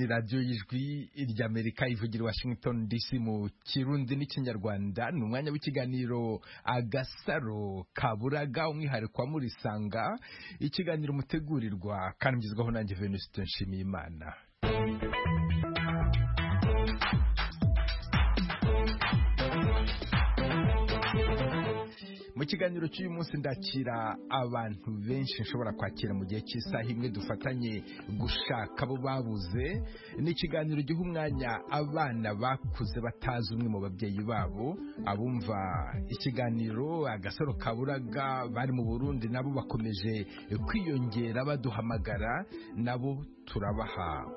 ni radiyo y'ijwi ry'Amerika ivugira Washington DC mu Kirundi n'Ikinyarwanda. Ni umwanya w'ikiganiro Agasaro Kaburaga, umwihariko wa Murisanga, ikiganiro mutegurirwa kandi mugezwaho nanjye Venuste Nshimiyimana. Mu kiganiro cy'uyu munsi ndakira abantu benshi nshobora kwakira mu gihe cy'isaha imwe, dufatanye gushaka abo babuze. Ni ikiganiro giha umwanya abana bakuze batazi umwe mu babyeyi babo. Abumva ikiganiro Agasaro Kaburaga bari mu Burundi nabo bakomeje kwiyongera baduhamagara, nabo turabaha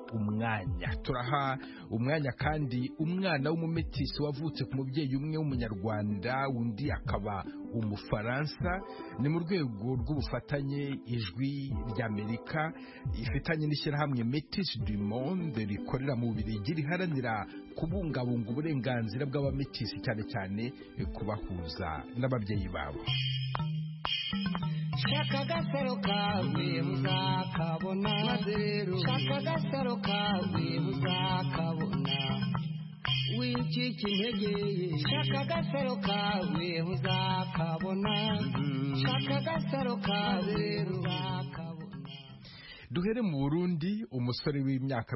umwanya kandi umwana w'umumetisi wavutse ku mubyeyi umwe w'umunyarwanda, undi akaba Umufaransa. Ni mu rwego rw'ubufatanye ijwi ry'Amerika ifitanye n'ishyirahamwe Métis du Monde rikorera mu Bubiligi, riharanira kubungabunga uburenganzira bw'abametisi, cyane cyane kubahuza n'ababyeyi babo. Shaka agasaro kawe muzakabona, maze rero shaka agasaro kawe muzakabona, wicika intege. Shaka agasaro kawe muzakabona, shaka agasaro kawe rero muzakabona. Duhere mu Burundi. Umusore w'imyaka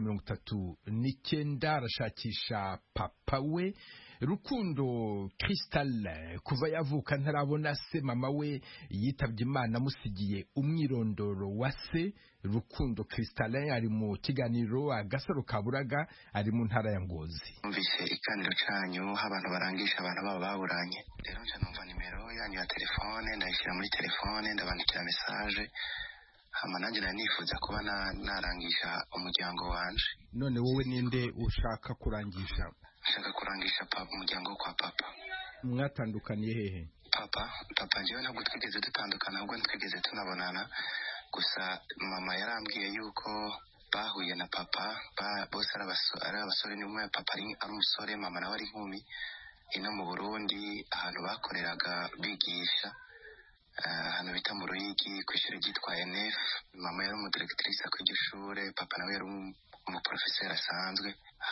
39 arashakisha papa we Rukundo Crystal kuva yavuka ntarabona se. Mama we yitabye Imana amusigiye umwirondoro wa se. Rukundo Crystal ari mu kiganiro Agasaro Kaburaga, ari mu ntara ya Ngozi. Numvise ikiganiro cyanyu abantu barangisha abantu babo baburanye, rero nje numva nimero yanyu ya telefone, ndayishyira muri telefone, ndabandikira message, hama nanjye nifuza kuba narangisha umuryango wanje. None wowe ninde ushaka kurangisha? Nshaka kurangisha umuryango wo kwa papa. Mwatandukaniye hehe? Papa njyewe ntabwo twigeze dutandukana, ahubwo twigeze tunabonana. Gusa mama yarambwiye yuko bahuye na papa, bose ari abasore. Ni umwe papa ari umusore, mama nawe ari inkumi. Ino mu Burundi ahantu bakoreraga bigisha, ahantu bita mu Ruyigi ku ishuri ryitwa NF. Mama yari umudirectrice ku iryo shure, papa nawe yari umuprofesseur asanzwe.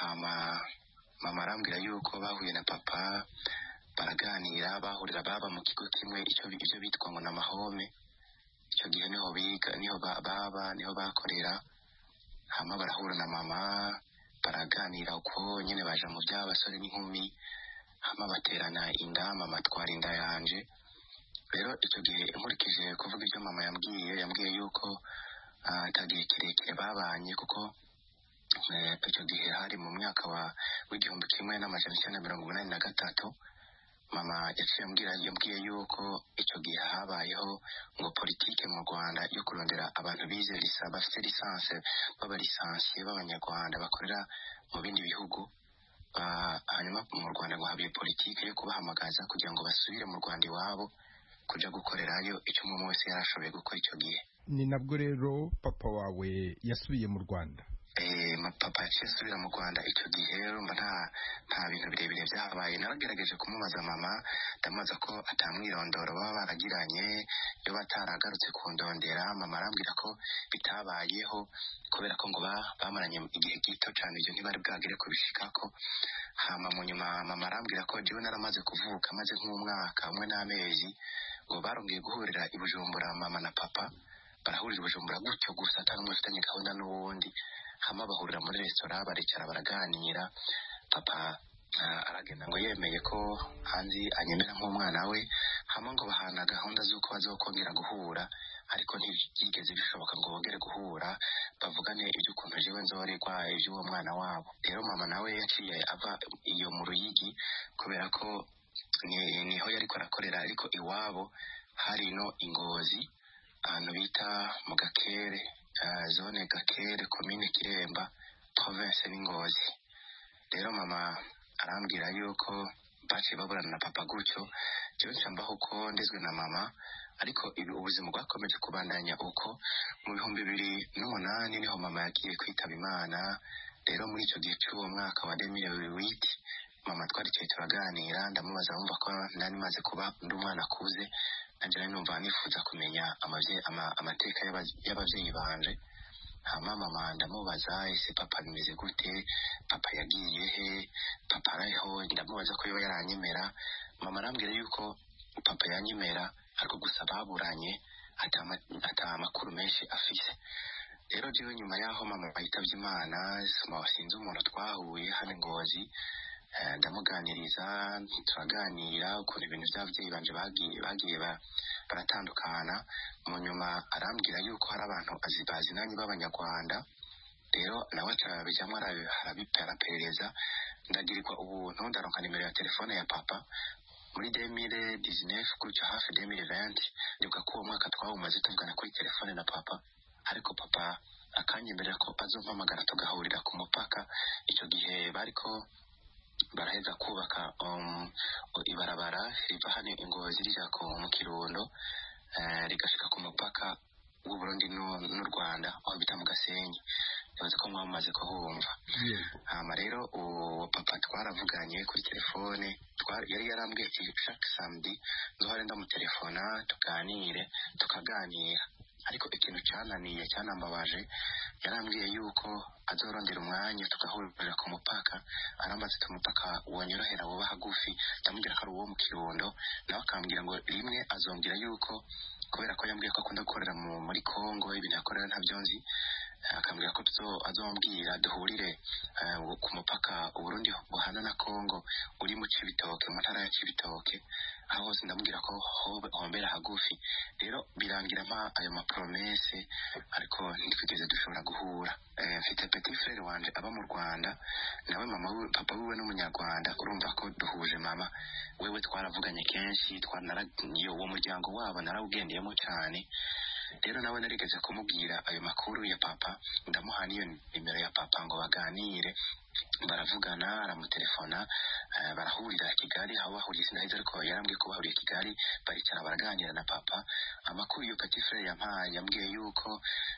Mama arambwira yuko bahuye na papa, baraganira, bahurira baba mu kigo kimwe, icyo bitwa ngo n'amahome. Icyo gihe niho biga, niho bakorera. Hama barahura na mama, baraganira uko nyine baje mu by'abasore n'inkumi. Hama baterana inda, mama atwara inda yanje. Rero icyo gihe nkurikije kuvuga ibyo mama yambwiye yuko atagiye kirekire babanye, kuko icyo gihe hari mu mwaka w'igihumbi kimwe n'amajana 1983. Mama yambwiye yuko icyo gihe habayeho ngo politike mu Rwanda yo kurondera abantu bize bafite lisansi, b'abalisansiye b'abanyarwanda bakorera mu bindi bihugu. Hanyuma mu Rwanda ngo habiye politike yo kubahamagaza kugira ngo basubire mu Rwanda iwabo kuja gukorerayo icyo umuntu wese yarashoboye gukora icyo gihe. Ni nabwo rero papa wawe yasubiye mu Rwanda? Papa yasubira mu Rwanda icyo gihe. Urumva nta bintu birebire byabaye. Naragerageje kumubaza mama, ndamubaza ko atamwirondoro baba baragiranye, yo bataragarutse kundondera. Mama arambwira ko bitabayeho kubera ko ngo bamaranye igihe gito cyane, ibyo ntibari bwagere kubishikako. Hama mu nyuma mama arambwira ko jewe naramaze kuvuka, maze nk'umwaka umwe n'amezi, ngo barongeye guhurira i Bujumbura, mama na papa barahurira i Bujumbura gutyo gusa, atari umwe ufitanye gahunda n'uwundi. Hama bahurira muri restaurant, baricara baraganira. Papa aragenda ngo yemeye ko hanzi anyemera nk'umwana we. Hama ngo bahana gahunda z'uko bazokongera guhura, ariko ntibyigeze bishoboka ngo bongere guhura bavugane iby'ukuntu jewe nzorerwa iby'uwo mwana wabo. Rero mama nawe yaciye ava iyo mu Ruyigi kubera ko niho yariko arakorera, ariko iwabo hari no Ingozi, ahantu bita mu Gakere, zone Gakere, komine Kiremba, province n'Ingozi. Rero mama arambwira yuko baciye baburana na papa gutyo. Jewe ncambaho uko ndezwe na mama, ariko ubuzima bwakomeje kubandanya uko. Mu 2008 niho mama yagiye kwitaba Imana. Rero muri icyo gihe cy'uwo mwaka wa 2008 mama twaricaye turaganira, ndamubaza wumva ko nari maze kuba ndi umwana akuze, nanjye numva nifuza kumenya amateka y'ababyeyi banje. hama mama ndamubaza ese papa bimeze gute, papa yagiye he, papa ariho, ndamubaza ko yoba yaranyemera. Mama arambwira yuko papa yanyemera ariko gusa baburanye ata amakuru menshi afise. Rero jewe nyuma yaho mama yitavye Imana, sinzi umuntu twahuye hano Ngozi, ndamuganiriza turaganira ukuntu ibintu by'ababyeyi banje bagiye baratandukana. Mu nyuma arambwira yuko hari abantu bazinanye b'Abanyarwanda, rero nawe acabijamwo arabiperereza, ndagirirwa ubuntu ndaronka nimero ya telefone ya papa muri 2019 gutyo hafi 2020. Ndibuka ko uwo mwaka twawumaze tuvugana kuri telefone na papa, ariko papa akanyemerera ko azompamagara tugahurira ku mupaka. Icyo gihe bariko baraheza kubaka ibarabara riva hano Ngozi rija mu Kirundo, rigashika ku mupaka w'u Burundi n'u Rwanda aho bita mu Gasenyi. Ndabaza ko mwamaze kuhumva. Hama rero uwo papa twaravuganye kuri telefone, yari yarambwiye ati chaque samedi nzohore ndamutelefona tukaganira. Ariko ikintu cyanambabaje, yarambwiye yuko azorondera umwanya tugahurira ku mupaka. Arambaza ati umupaka wanyorohera woba hagufi, ndamubwira ko ari uwo mu Kirundo, nawe akambwira ngo rimwe azombwira yuko kubera ko yambwiye ko akunda gukorera muri Kongo, ibintu yakorera ntabyo nzi, akambwira ko azombwira duhurire ku mupaka Uburundi buhana na Kongo uri mu Cibitoke, mu ntara ya Cibitoke. Aho hose ndamubwira ko hombera hagufi. Rero birangira ayo mapromese, ariko ntitwigeze dushobora guhura. Mfite petit frère wanje aba mu Rwanda, nawe papa wiwe n'umunyarwanda. Urumva ko duhuje mama wewe twaravuganye kenshi, uwo muryango wabo narawugendeyemo cyane. Rero nawe narigeze kumubwira ayo makuru ya papa, ndamuha niyo nimero ya papa ngo baganire. Baravugana, aramutelefona, barahurira Kigali. Aho bahuriye sinaheze, ariko yarambwiye ko bahuriye Kigali, baricara baraganira na papa. Amakuru yo petit frère yambwiye yuko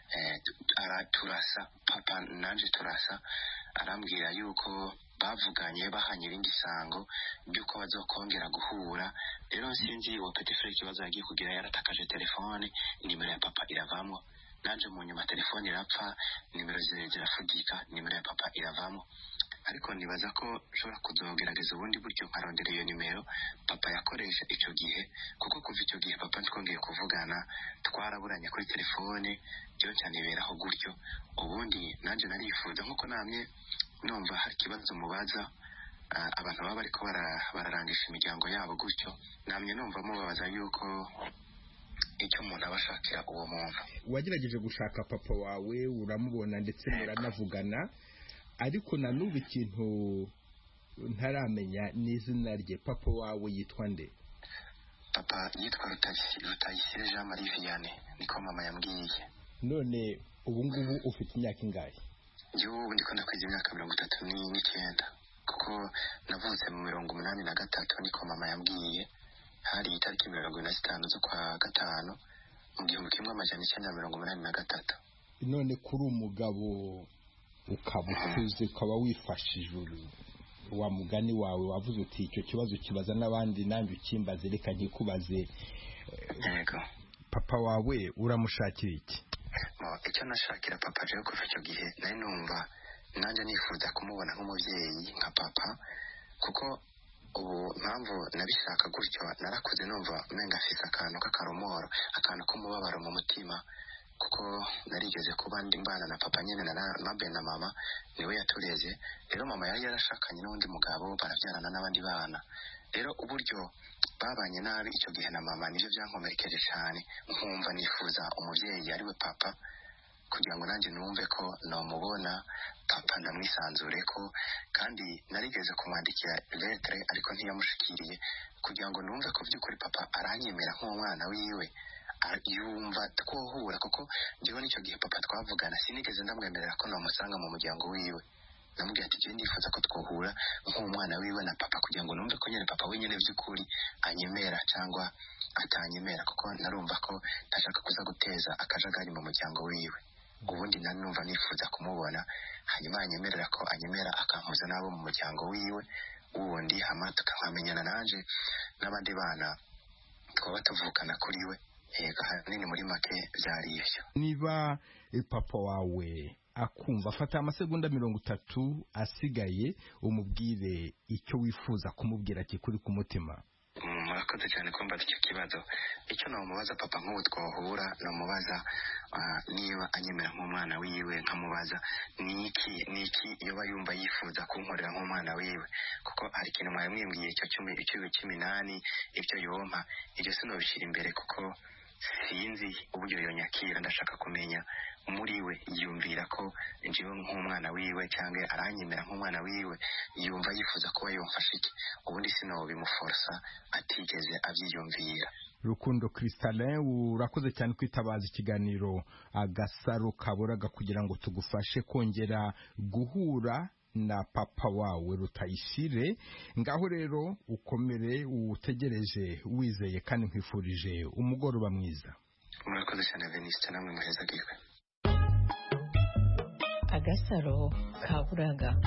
turasa, papa nanje turasa. Arambwira yuko bavuganye bahanye irindi sango byuko bazokongera guhura. Rero sinzi uwo petit frère ikibazo yagiye kugira, yaratakaje telefone, nimero ya papa iravamo. Nanje mu nyuma telefone irapfa, nimero zirafudika, nimero ya papa iravamo. Ariko nibaza ko nshobora kuzogerageza ubundi buryo nkarondera iyo nimero papa yakoresha icyo gihe, kuko kuva icyo gihe papa twongeye kuvugana, twaraburanye kuri telefone, byo cyane beraho gutyo. Ubundi nanje narifuza nkuko namye numva hari ikibazo mubaza abantu baba bariko bararangisha imiryango yabo gutyo, namye numva mubabaza yuko icyo umuntu abashakira uwo muntu. Wagerageje gushaka papa wawe, uramubona ndetse muranavugana, ariko na n'ubu ikintu ntaramenya n'izina rye. Papa wawe yitwa nde? Papa yitwa Rutayisire Jean Marie Vianney, niko mama yambwiye. None ubu ngubu ufite imyaka ingahe? Ubu ndiko ndakwiza imyaka 39, kuko navutse mu 1983, niko mama yambwiye. Hari itariki 25 z'ukwa gatanu mu 1983. None kuri umugabo ukaba ukuze, ukaba wifashije wa mugani wawe wavuze uti icyo kibazo kibaza n'abandi, nanjye ukimbaze reka nkikubaze. Yego. Papa wawe uramushakira iki? Icyo nashakira papa rero kuva icyo gihe nari numva nanjye nifuza kumubona nk'umubyeyi nka papa, kuko ubu mpamvu nabishaka gutyo, narakuze numva menga afise akantu k'akaromoro, akantu k'umubabaro mu mutima, kuko narigeze kuba ndi mbana na papa nyene na mama niwe yatureze. Rero mama yari yarashakanye n'undi mugabo, barabyarana n'abandi bana. Rero uburyo babanye nabi icyo gihe na mama nivyo byankomerekeje cyane, nkumva nifuza umuvyeyi ariwe papa, kugira ngo nanjye numve ko nomubona papa ndamwisanzureko. Kandi narigeze kumwandikira lettre ariko ntiyamushikiriye, kugira ngo numve ko by'ukuri papa aranyemera nk'umwana wiwe, yumva twohura. Kuko njyewe n'icyo gihe papa twavugana sinigeze ndamwemerera ko namusanga mu muryango wiwe. Namubwiye ati njyewe ndifuza ko twohura nk'umwana wiwe na papa, kugira ngo numve ko nyene papa wenyine by'ukuri anyemera cyangwa atanyemera, kuko narumva ko ntashaka kuza guteza akajagari mu muryango wiwe. Ubundi nanumva nifuza kumubona, hanyuma anyemerera ko anyemera, akampuza nabo mu muryango wiwe wundi, hama tukamenyana nanje n'abandi bana twaba tuvukana kuri we. ahanini muri make byari ivyo. Niba papa wawe akumva, afata amasegonda 30 asigaye umubwire icyo wifuza kumubwira kikuri ku mutima. Murakoze cyane ko mbaza icyo kibazo. Icyo namubaza papa nk'ubu twahura, namubaza niba anyemera nk'umwana wiwe, nkamubaza niki iyo bayumva yifuza kunkorera nk'umwana wiwe, kuko hari ikintu mwamwimbwiye icyo 18 ibyo yompa, ibyo sinobishyira imbere kuko sinzi uburyo yonyakira. Ndashaka kumenya muri we yumvira ko njiwe nk'umwana wiwe cyangwa aranyemera nk'umwana wiwe, yumva yifuza kuba yomfasha iki, ubundi sinobimuforsa atigeze abyiyumvira. Rukundo Crystalin, urakoze cyane kwitabaza ikiganiro Agasaro Kaburaga kugira ngo tugufashe kongera guhura na papa wawe Rutayisire. Ngaho rero ukomere, utegereje wizeye, kandi nkwifurije umugoroba mwiza. Murakoze cyane Veniste, namwe muheza giwe. Agasaro Kaburaga.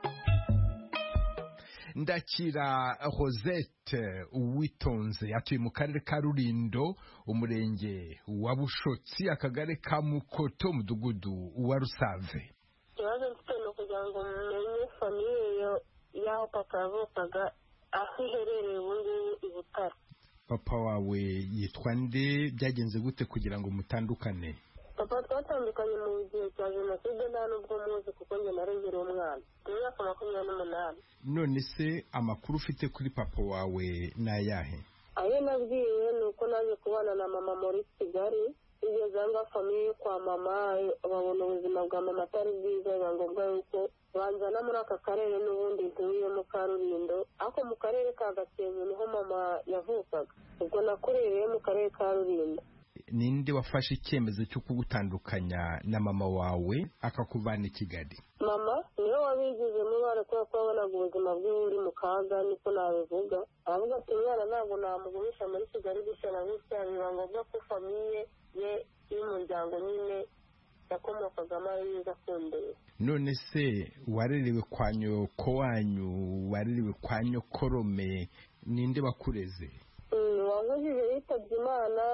Ndakira Rosette Uwitonze, atuye mu karere ka Rulindo, umurenge wa Bushotsi, akagari ka Mukoto, umudugudu wa Rusave. Ikibazo mfite ni ukugira ngo mumenye famiye y'aho papa yavukaga, aho iherereye ubundi i Butare. Papa wawe yitwa nde? Byagenze gute kugira ngo mutandukane? Papa twatandukanye mu gihe cya Jenoside, nta nubwo muzi kuko njye narengera umwana imyaka 28. None se amakuru ufite kuri papa wawe ni ayahe? Ayo nabwiwe ni uko naje kubana na mama muri Kigali, igeze aho famiye kwa mama babona ubuzima bwa mama atari bwiza, biba ngombwa yuko banzana muri aka karere n'ubundi ntuyemo ka Rulindo, ariko mu karere ka Gakenke niho mama yavukaga, ubwo nakurereye mu karere ka Rulindo. Ninde wafashe icyemezo cyo kugutandukanya na mama wawe akakuvana i Kigali? Mama niwe wabigizemo uruhare kubera ko yabonaga ubuzima bwe buri mu kaga, niko nabivuga. Aravuga ati umwana ntabwo namugumisha muri Kigali gutya na gutya, biba ngombwa ko famiye ye y'umuryango nyine yakomokagamo ari yiza kundeba. None se warerewe kwa nyoko wanyu, warerewe kwa nyokorome, ninde wakureze? Wangujije yitabye Imana,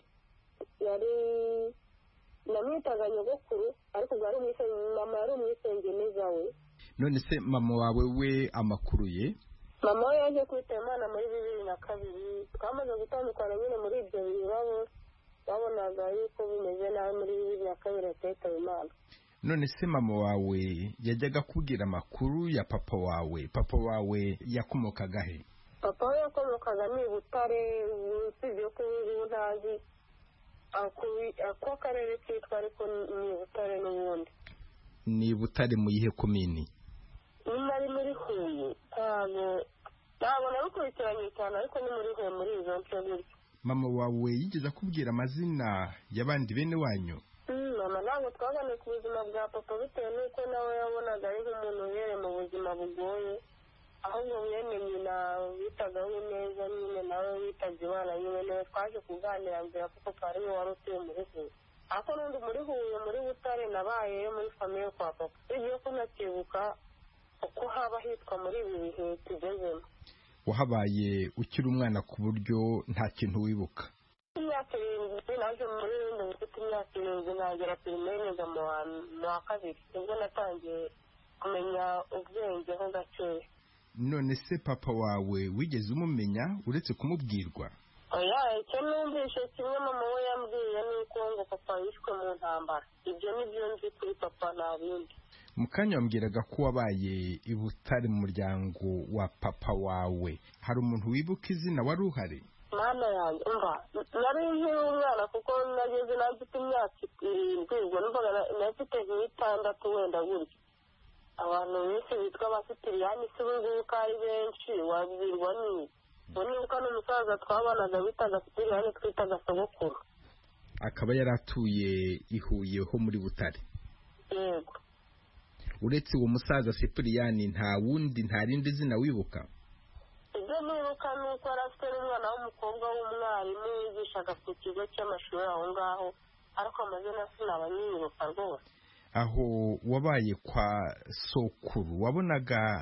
yari namwitaga nyogokuru, ariko mama yari umwisengeneza we. None se mama wawe we amakuru ye? Mama we yaje kwitaba Imana muri 2002, twamaze gutandukana nyine muri ibyo bibazo, babonaga yuko bimeze nabi muri 2002 atitaba Imana. None se mama wawe yajyaga kubwira amakuru ya papa wawe? Papa wawe yakomokaga he? Papa we yakomokaga ni Butare, usibye ko ubu ntazi ako karere kitwa, ariko ni Butare n'ubundi. Ni Butare mu yihe komini? Nari muri Huye, ntabwo nabikurikiranye cyane, ariko ni muri Huye muri izo nce gutyo. Mama wawe yigeze akubwira amazina y'abandi bene wanyu? Mama ntabwo twabonye ku buzima bwa papa, bitewe n'uko nawe yabonaga ari nk'umuntu uhereye mu buzima bugoye, ahubwo mwene nyina witagaho neza nyine nawe witabye Imana nyine, niwe twaje kuganira mbere kuko papa ari we wari utuye muri Huye. Ariko n'undi muri Huye muri Butare nabayeyo muri famiye kwa papa, igihe ko nakibuka uko haba hitwa muri ibi bihe tugezemo. Wahabaye ukiri umwana ku buryo nta kintu wibuka? Imyaka 7 naje muri Rulindo, mfite imyaka 7 nagera primaire niga mu wa kabiri, ubwo natangiye kumenya ubwenge ho gakeya. None se papa wawe wigeze umumenya uretse kumubwirwa? Oya, icyo numvise kimwe mama we yambwiye ni uko ngo papa yishwe mu ntambara. Ibyo nibyo nzi kuri papa, nta bindi. Mukanya wambwiraga ko wabaye i Butare mu muryango wa papa wawe, hari umuntu wibuka izina wari uhari? Mwana yanjye umva, nari nkiri umwana kuko nageze nafite imyaka 7, ubwo numvaga nafite 6 wenda gutya. Abantu benshi bitwa abasitiriani si ubungubu ko ari benshi, wabwirwa ni nibuka n'umusaza twabanaga bitaga Sitiriani twitaga sogokuru, akaba yari atuye i Huye ho muri Butare. Yego. Uretse uwo musaza Sitiriani nta rindi zina wibuka? Ibyo nibuka ni uko yari afite n'umwana w'umukobwa w'umwarimu wigishaga ku kigo cy'amashuri aho ngaho, ariko amazina sinaba nyibuka rwose. Aho wabaye kwa sokuru wabonaga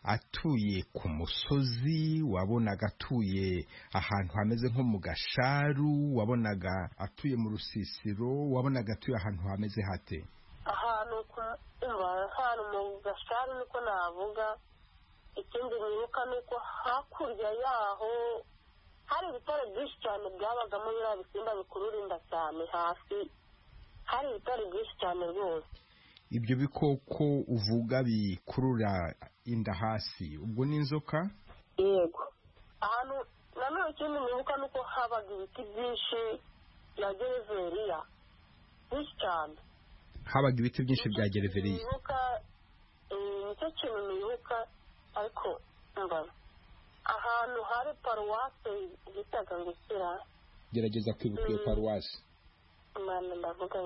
atuye ku musozi, wabonaga atuye ahantu hameze nko mu gasharu, wabonaga atuye mu rusisiro, wabonaga atuye ahantu hameze hate? ahantu mu gasharu niko navuga. ikindi nibuka ni uko hakurya yaho hari ibitare byinshi cyane byabagamo biriya bisimba bikurura inda cyane. hasi hari ibitare byinshi cyane rwose. Ibyo bikoko uvuga bikurura inda hasi, ubwo ni inzoka? Yego. ahantu nanone ikindi nibuka ni uko habaga ibiti byinshi bya gereveriya byinshi cyane. Habaga ibiti byinshi bya gereveriya? nicyo kintu nibuka. ariko mbona ahantu hari paruwase bitaga ngo kira. Gerageza kwibuka iyo paruwase. Imana ndavuga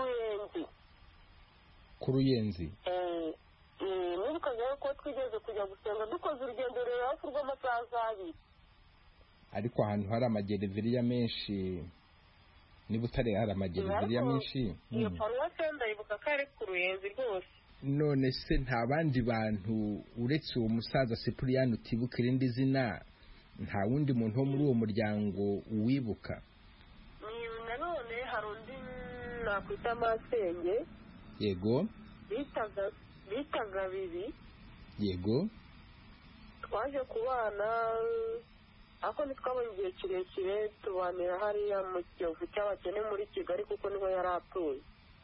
ku Ruyenzi. nibukaga ko twigeze kujya gusenga dukoze urugendo rero hafi rw'amasaha 2. ariko ahantu hari amagereveriya menshi, niba utari hari amagereveriya menshi. iyo paruwase ndayibuka ko ari ku Ruyenzi rwose. None se nta bandi bantu uretse uwo musaza Cyprien utibuka irindi zina, nta wundi muntu wo muri uwo muryango uwibuka? nanone hari undi nakwita Masenge. Yego. bitaga Bibi. Yego. twaje kubana ariko ntitwabonye igihe kirekire, tubanira hariya mu Kiyovu cy'abakene muri Kigali kuko niho yari atuye.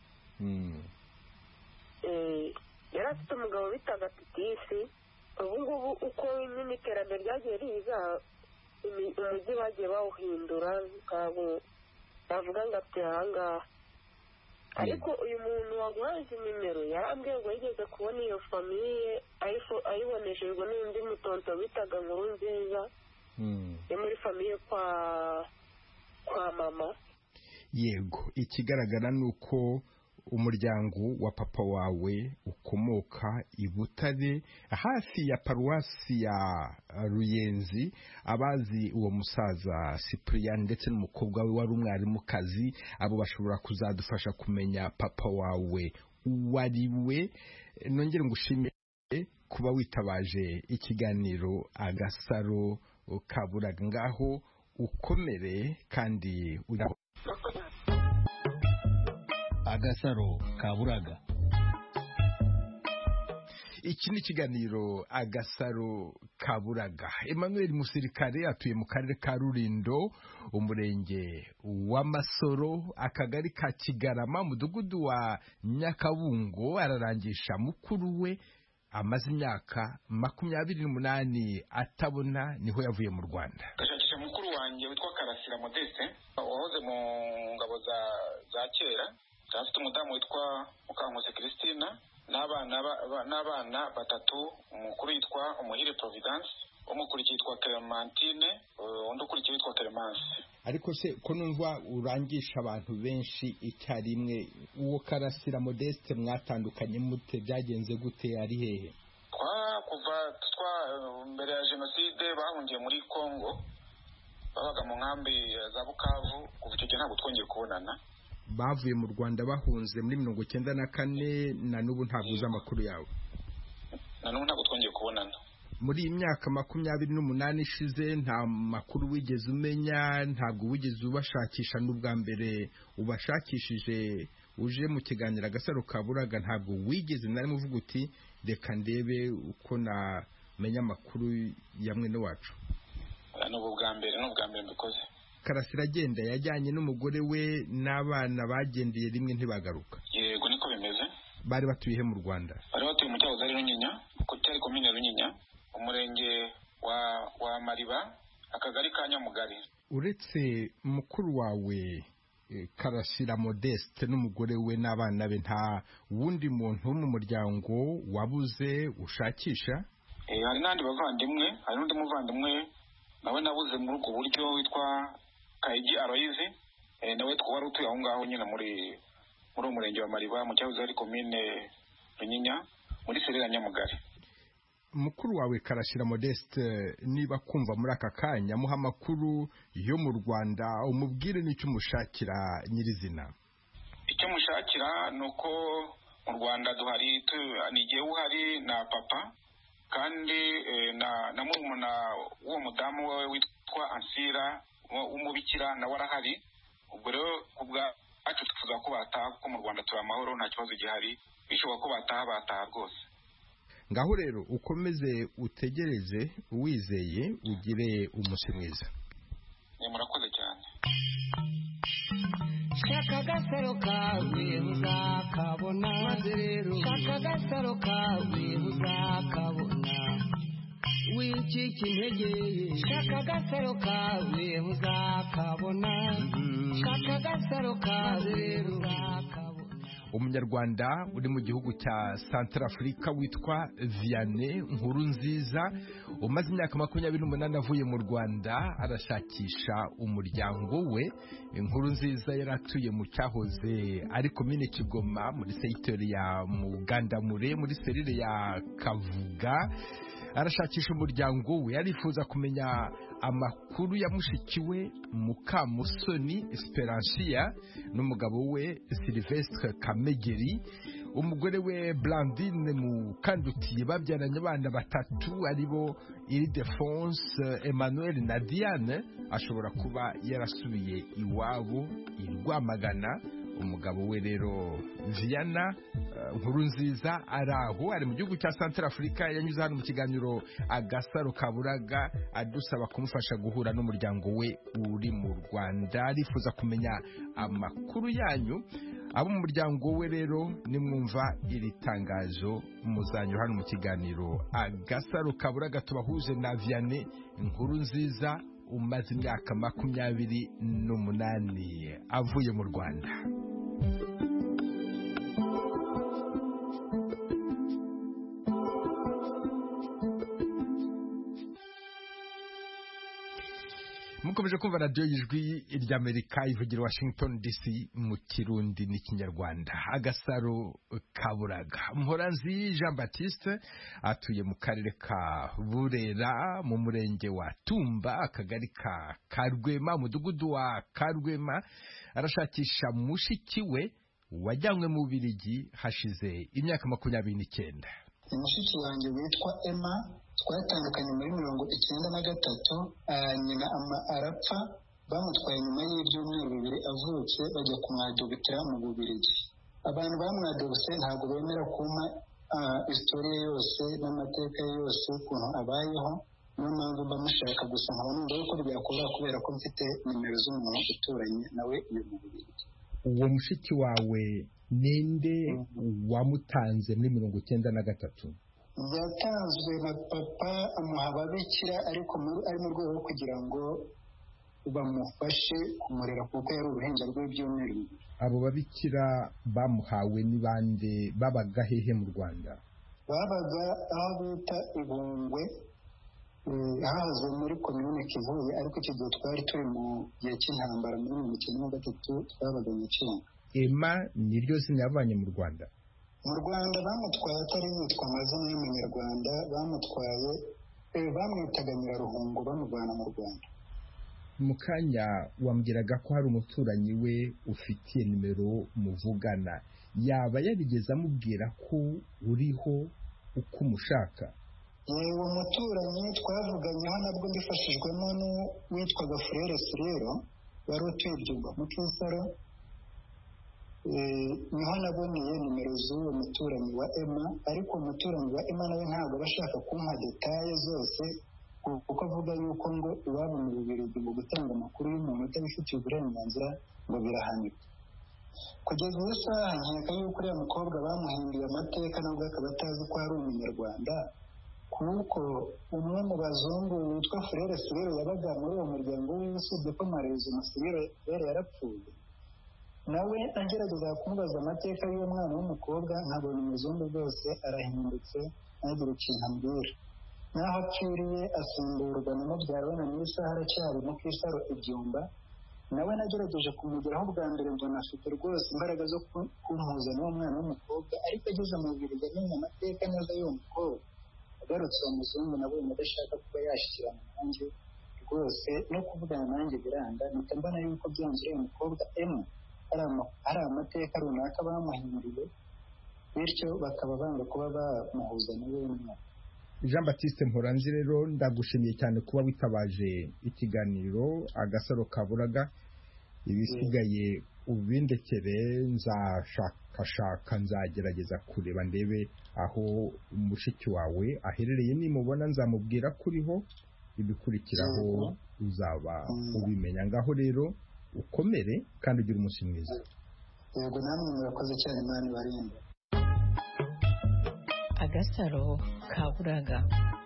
yari afite umugabo bitaga Titisi. ubu ngubu uko nyine iterambere ryagiye riza, umujyi bagiye bawuhindura, bavuga ngo ati ahangaha. ariko uyu muntu waguhaye izi nimero yarambwiye ngo yigeze kubona iyo famiye ayiboneshejwe n'undi mutonto bitaga Nkurunziza yo muri famiye kwa mama. Yego, ikigaragara ni uko umuryango wa papa wawe ukomoka i Butare hafi ya paruwasi ya Ruyenzi. abazi uwo musaza Cyprien ndetse n'umukobwa we wari umwarimukazi, abo bashobora kuzadufasha kumenya papa wawe uwariwe. nongere ngushimire kuba witabaje ikiganiro Agasaro Kaburaga. ngaho ukomere kandi Agasaro Kaburaga. Iki ni ikiganiro Agasaro Kaburaga. Emmanuel Musirikare atuye mu karere ka Rulindo, umurenge wa Masoro, akagari ka Kigarama, umudugudu wa Nyakabungo. ararangisha mukuru we amaze imyaka 28 atabona, niho yavuye mu Rwanda. Gashakisha mukuru wanjye witwa Karasira Modeste, wahoze mu ngabo za kera. afite umudamu witwa Mukankusi Christina n'abana 3, umukuru yitwa Umuhire Providence, umukurikiye yitwa Clementine, undi ukurikiye yitwa Clemence. Ariko se ko numva urangisha abantu benshi icyarimwe, uwo Karasira Modeste mwatandukanye mute, byagenze gute, ari hehe? Kuva mbere ya jenoside bahungiye muri Kongo, babaga mu nkambi za Bukavu. kuva icyo gihe ntabwo twongeye kubonana. Bavuye mu Rwanda bahunze muri 1994, na n'ubu ntabwo uzi amakuru yawe? Na n'ubu ntabwo twongeye kubonana. Muri iyi myaka 28 ishize nta makuru wigeze umenya, ntabwo wigeze ubashakisha n'ubwa mbere ubashakishije uje mu kiganiro Agasaro Kaburaga, ntabwo wigeze nari muvuga uti reka ndebe uko namenya amakuru ya mwene wacu? N'ubwo bwa mbere mbikoze. Karasira agenda yajyanye n'umugore we n'abana, bagendeye rimwe ntibagaruka? Yego, niko bimeze. Bari batuye he mu Rwanda? Bari batuye mu cyahoze ari Runyinya, kutari komine Runyinya, umurenge wa Mariba, akagari ka Nyamugari. Uretse mukuru wawe Karasira Modeste n'umugore we n'abana be, nta wundi muntu mu muryango wabuze ushakisha? Hari n'andi bavandimwe, hari n'undi muvandimwe nawe nabuze muri ubwo buryo witwa Kayigi Aloyizi, nawe twari utuye aho ngaho nyine muri umurenge wa Mariba, mu cyahoze ari komine Runyinya, muri serera Nyamugari. Mukuru wawe Karasira Modeste niba kumva muri aka kanya, muha amakuru yo mu Rwanda, umubwire n'icyo umushakira nyirizina. Icyo mushakira nuko mu Rwanda duhari, nigiye uhari na papa, kandi na murumuna w'uwo mudamu we witwa Ansira w'umubikira nawe arahari. Ubwo rero kubwacu twifuza ko bataha kuko mu Rwanda turi amahoro nta kibazo gihari, bishoboka ko bataha rwose. Ngaho rero ukomeze utegereze wizeye ugire umunsi mwiza. Murakoze cyane. Shaka agasaro kawe uzakabona, maze rero shaka agasaro kawe uzakabona, wicika intege. Shaka agasaro kawe uzakabona, shaka agasaro kawe rero uzakabona. Umunyarwanda uri mu gihugu cya Centrafrica witwa Vianney Nkurunziza umaze imyaka 28 avuye mu Rwanda arashakisha umuryango we. Nkurunziza yaratuye mu cyahoze ari komine Kigoma muri secteur ya Mugandamure muri serire ya Kavuga. Arashakisha umuryango we, arifuza kumenya amakuru ya mushiki we Mukamusoni Esperantia n'umugabo we Sylvestre Kamegeri. Umugore we Blandine Mukandutiye babyaranye abana 3 aribo Ildefonse, Emmanuel na Diane. Ashobora kuba yarasubiye iwabo i Rwamagana. Umugabo we rero Vianney Nkurunziza araho ari mu gihugu cya Centrafrica. Yanyuze hano mu kiganiro Agasaro Kaburaga adusaba kumufasha guhura n'umuryango we uri mu Rwanda. Arifuza kumenya amakuru yanyu. Abo mu muryango we rero nimwumva iri tangazo muzanyu hano mu kiganiro Agasaro Kaburaga tubahuje na Vianney Nkurunziza umaze imyaka 28 avuye mu Rwanda. Mukomeje kumva radio y'ijwi ry'Amerika ivugira Washington DC mu Kirundi n'Ikinyarwanda. Agasaro Kaburaga. Mporanzi Jean Baptiste atuye mu karere ka Burera mu murenge wa Tumba akagari ka Karwema mudugudu wa Karwema. Arashakisha mushiki we wajyanywe mu Bubiligi hashize imyaka 29. Mushiki wanjye witwa Emma twatandukanye muri 1993. Nyina arapfa bamutwaye nyuma y'ibyumweru 2 avutse bajya kumwadubitira mu Bubiligi. Abantu bamwadubise ntabwo bemera kumpa historia yose n'amateka yose ukuntu abayeho. Niyo mpamvu bamushaka gusa nkabona yuko byakora kubera ko mfite nimero z'umuntu uturanye nawe uyu mu Bubiligi. Uwo mushiki wawe ninde wamutanze muri 1993? Yatanzwe na papa amuha ababikira ariko ari mu rwego rwo kugira ngo bamufashe kumurera kuko yari uruhinja rw'ibyumweru. Abo babikira bamuhawe ni bande? Babaga hehe mu Rwanda? Babaga aho bita Ibungwe, hahoze muri komune Kivuye, ariko icyo gihe twari turi mu gihe cy'intambara muri 1993 twabaga mu Kinga. Emma niryo zina yavanye mu Rwanda? Mu Rwanda bamutwaye atari yitwa amazina y'Umunyarwanda, bamutwaye bamwitaga Nyiraruhungo bamuvana mu Rwanda. Mu kanya wambwiraga ko hari umuturanyi we ufitiye nimero muvugana. Yaba yarigeze amubwira ko uriho uko umushaka? Yewe umuturanyi twavuganyeho nabwo mbifashijwemo n'uwitwaga Frere Sirero wari utuye Byumba mu Kisaro. Niho naboneye nimero z'uwo muturanyi wa Emma, ariko umuturanyi wa Emma nawe ntabwo bashaka kumpa detaye zose kuko avuga yuko ngo iwabo mu Bubiligi mu gutanga amakuru y'umuntu utabifitiye uburenganzira ngo birahanirwa. Kugeza ubu saha nkeka yuko uriya mukobwa bamuhinduye amateka nubwo akaba atazi ko ari Umunyarwanda, kuko umwe mu bazungu witwa Frere Sirero yabaga muri uwo muryango w'Isubye ko Marezo Masirero yari yarapfuye. Nawe agerageza kumubaza amateka y'uwo mwana w'umukobwa nkabona umuzungu rwose arahindutse ntagire ikintu ambwira. Naho apfiriye asimburwa na mubyara we na n'isaha aracyari mu Kisaro Ibyumba. Nawe nagerageje kumugeraho bwa mbere mbona afite rwose imbaraga zo kumpuza n'uwo mwana w'umukobwa, ariko ageze mu Bubiligi amenya amateka neza y'uwo mukobwa. Agarutse uwo muzungu nabonye adashaka kuba yashyikirana nanjye rwose no kuvugana nanjye biranga, mpita mbona yuko byongera uyu mukobwa Emma hari amateka runaka bamuhinduriye, bityo bakaba banga kuba bamuhuza n'uwo mwana. Jean Baptiste Mporanzi rero ndagushimiye cyane kuba witabaje ikiganiro Agasaro Kaburaga. Ibisigaye ubindekere, nzashakashaka, nzagerageza kureba ndebe aho umushiki wawe aherereye, nimubona nzamubwira kuriho, ibikurikiraho uzaba ubimenya. Ngaho rero ukomere kandi ugira umunsi mwiza. Yego, namwe murakoze cyane, Imana ibarinde. Agasaro Kaburaga.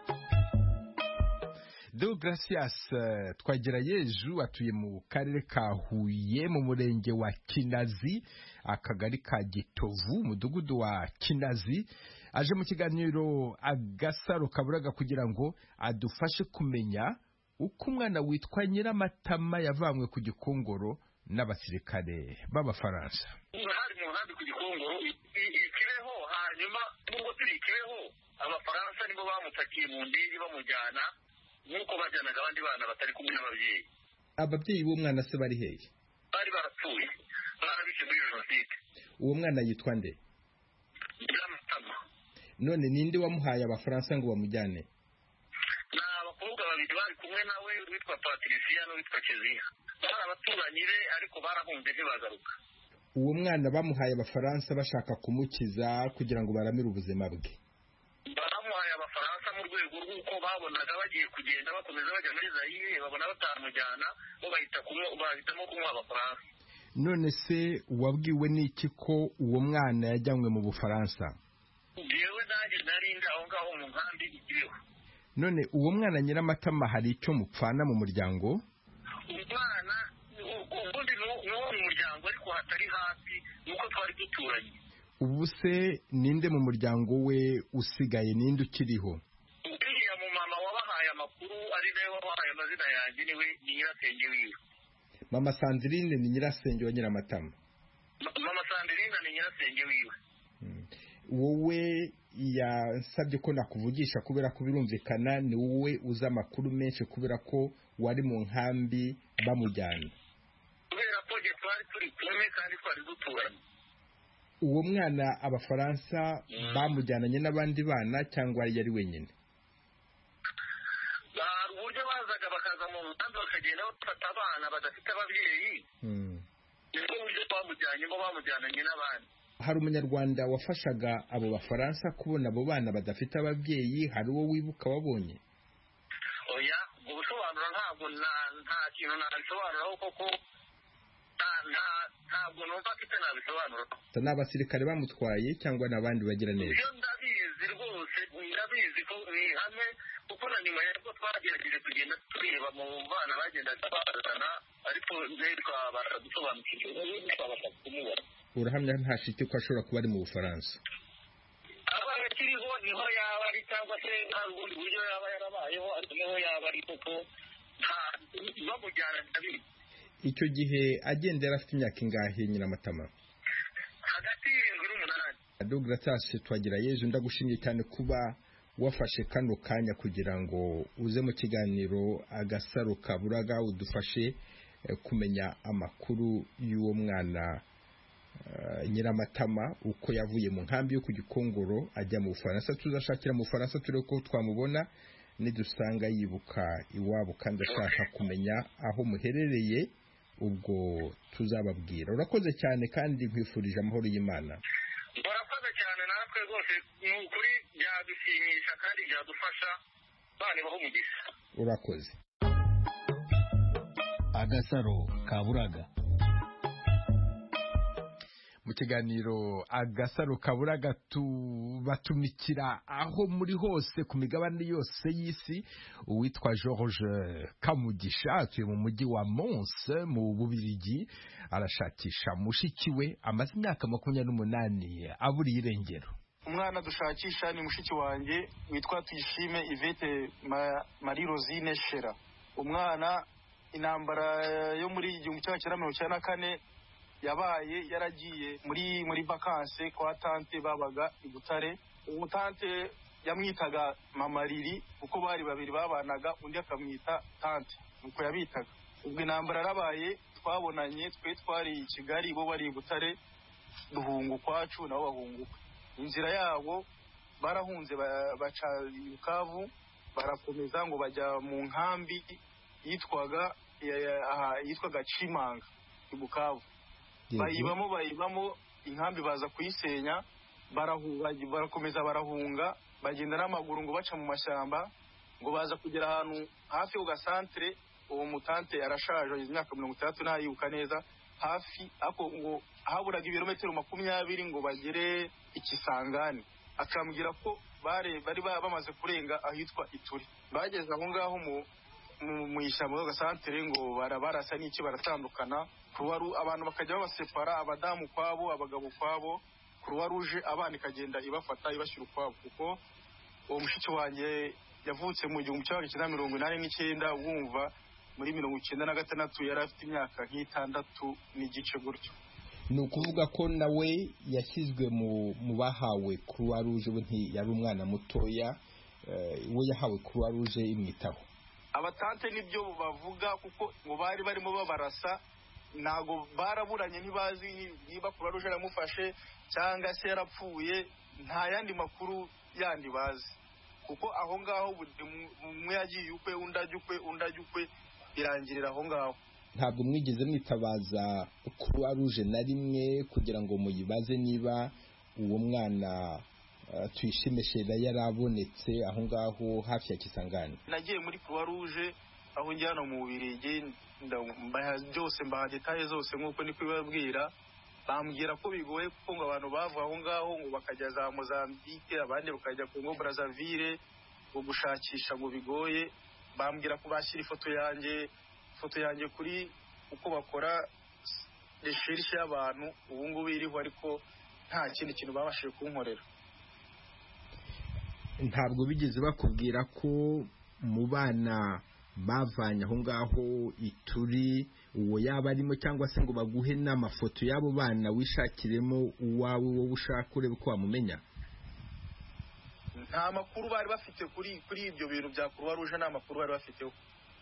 Deogracias Twagirayezu atuye mu karere ka Huye mu murenge wa Kinazi, akagari ka Gitovu, umudugudu wa Kinazi, aje mu kiganiro Agasaro Kaburaga kugira ngo adufashe kumenya uko umwana witwa Nyiramatama yavanywe ku Gikongoro n'abasirikare b'Abafaransa. Hari mu nkambi ku Gikongoro ikibeho, hanyuma nubwo turi ikibeho Abafaransa nibo bamutakiye mu ndege bamujyana nk'uko bajyanaga abandi bana batari kumwe n'ababyeyi. Ababyeyi b'umwana se bari hehe? Bari barapfuye, barabishe muri Jenoside. Uwo mwana yitwa nde? Nyiramatama. None ninde wamuhaye Abafaransa ngo bamujyane? Ni abakobwa babiri bari kumwe nawe, witwa Patricia n'uwitwa Keziya. Bari abaturanyi be ariko barahunze ntibagaruka. Uwo mwana bamuhaye Abafaransa bashaka kumukiza kugira ngo baramire ubuzima bwe. Baramuhaye Abafaransa mu rwego rw'uko babonaga bagiye kugenda bakomeza bajya muri Zaire, babona batamujyana, bo bahitamo kumuha Abafaransa. None se wabwiwe n'iki ko uwo mwana yajyanywe mu Bufaransa? Jewe nanjye narindi aho ngaho mu nkambi ikibeho. None uwo mwana Nyiramatama hari icyo mupfana mu muryango? Umwana ubundi n'uwo mu muryango ariko hatari hafi nuko twari duturanye. Ubu se ninde mu muryango we usigaye, ninde ukiriho? Uriya mu mama wabahaye amakuru ari nawe wabahaye amazina yanjye niwe ni nyirasenge wiwe. Mama Sandrine ni nyirasenge wa Nyiramatama? Mama Sandrine ni nyirasenge wiwe. Wowe yansabye ko nakuvugisha kubera ko birumvikana ni wowe uzi amakuru menshi kubera ko wari mu nkambi bamujyana. Kubera ko twari turi kumwe kandi twari duturanye. Uwo mwana Abafaransa bamujyananye n'abandi bana cyangwa yari wenyine? Uburyo bazaga bakaza mu nkambi bakagenda bafata abana badafite ababyeyi, nibwo buryo bamujyananye n'abandi. Hari umunyarwanda wafashaga abo Bafaransa kubona abo bana badafite ababyeyi, hari uwo wibuka wabonye? Oya, ubwo busobanuro ntabwo nta kintu nabisobanuraho koko, ntabwo numva mfite nabisobanura. Ni abasirikare bamutwaye cyangwa n'abandi bagira neza? Iyo ndabizi rwose, ndabizi ko ni hamwe kuko na nyuma y'uko twagerageje kugenda tureba mu bana bagendaga bazana, ariko twabasha gusobanukirwa, twabasha kumubona. Urahamya nta shiti ko ashobora kuba ari mu Bufaransa? Aba akiriho niho yaba ari, cyangwa se hari ubundi buryo yaba yarabayeho, ariko niho yaba ari kuko bamujyana ndabizi. Icyo gihe agendera afite imyaka ingahe Nyiramatama? Hagati y'7 n'8. Deogracias Twagirayezu, ndagushimiye cyane kuba wafashe kano kanya kugira ngo uze mu kiganiro Agasaro Kaburaga udufashe kumenya amakuru y'uwo mwana Nyiramatama, uko yavuye mu nkambi yo ku Gikongoro ajya mu Bufaransa. Tuzashakira mu Bufaransa turebe ko twamubona, nidusanga yibuka iwabo kandi ashaka kumenya aho muherereye ubwo tuzababwira. Urakoze cyane kandi nkwifurije amahoro y'Imana. Urakoze cyane natwe rwose, ni ukuri byadushimisha kandi byadufasha, bane baho umugisha. Urakoze. Agasaro Kaburaga. Mu kiganiro Agasaro Kaburaga batumikira aho muri hose ku migabane yose y'isi. Uwitwa George Kamugisha atuye mu mujyi wa Mons mu Bubiligi, arashakisha mushiki we amaze imyaka 28 aburiye irengero. Umwana dushakisha ni mushiki wanjye witwa Tuyishime Yvette Marie Rosine Shera. Umwana intambara yo muri 1994 yabaye yaragiye muri vacances kwa tante babaga i Butare. Uwo tante yamwitaga Mama Lili kuko bari babiri babanaga, undi akamwita tante uko yabitaga. Ubwo intambara yarabaye, twabonanye, twe twari i Kigali, bo bari i Butare, duhunga kwacu nabo bahunguka. Inzira yabo barahunze baca Bukavu barakomeza ngo bajya mu nkambi yitwaga Chimanga i Bukavu. Bayibamo inkambi baza kuyisenya, barakomeza barahunga, bagenda n'amaguru ngo baca mu mashyamba, ngo baza kugera ahantu hafi ku gasantere. Uwo mutante arashaje, imyaka 30 ntayibuka neza, hafi ako ngo haburaga ibirometero 20 ngo bagere Ikisangani. Akambwira ko bari bamaze kurenga ahitwa Ituri. Bageze aho ngaho mu ishyamba gasantere ngo barabarasa n'iki baratandukana. Abantu bakajya babasepara, abadamu kwabo, abagabo kwabo. Croix Rouge abana ikagenda ibafata ibashyira ukwabo, kuko uwo mushiki wanjye yavutse mu 1989 wumva muri 1996 yari afite imyaka nk'itandatu n'igice gutyo. Ni ukuvuga ko nawe yashyizwe mu bahawe Croix Rouge, we yari umwana mutoya, we yahawe Croix Rouge imwitaho. Abatante nibyo bavuga, kuko ngo bari barimo babarasa, ntago baraburanye, ntibazi niba Croix Rouge yaramufashe cyangwa se yarapfuye, nta yandi makuru yandi bazi, kuko aho ngaho umwe yagiye ukwe, undajya ukwe birangirira aho ngaho. Ntabwo mwigeze mwitabaza Croix Rouge na rimwe kugira ngo muyibaze niba uwo mwana Tuyishime Shera yarabonetse aho ngaho hafi ya Kisangani? Nagiye muri Croix Rouge aho njyana mu Bubiligi, byose mbaha detaye zose nk'uko ni kubibabwira. Bambwira ko bigoye kuko ngo abantu bava aho ngaho ngo bakajya za Mozambique, abandi bakajya Congo Brazzaville ngo gushakisha ngo bigoye. Bambwira ko bashyira ifoto yanjye kuri uko bakora recherche y'abantu ubu ngubu iriho, ariko nta kindi kintu babashije kunkorera. Ntabwo bigeze bakubwira ko mu bana bavanye aho ngaho Ituri uwo yaba arimo, cyangwa se ngo baguhe n'amafoto y'abo bana wishakiremo uwawe wowe ushaka urebe ko wamumenya? Nta makuru bari bafite kuri ibyo bintu bya Croix Rouge, nta makuru bari bafiteho.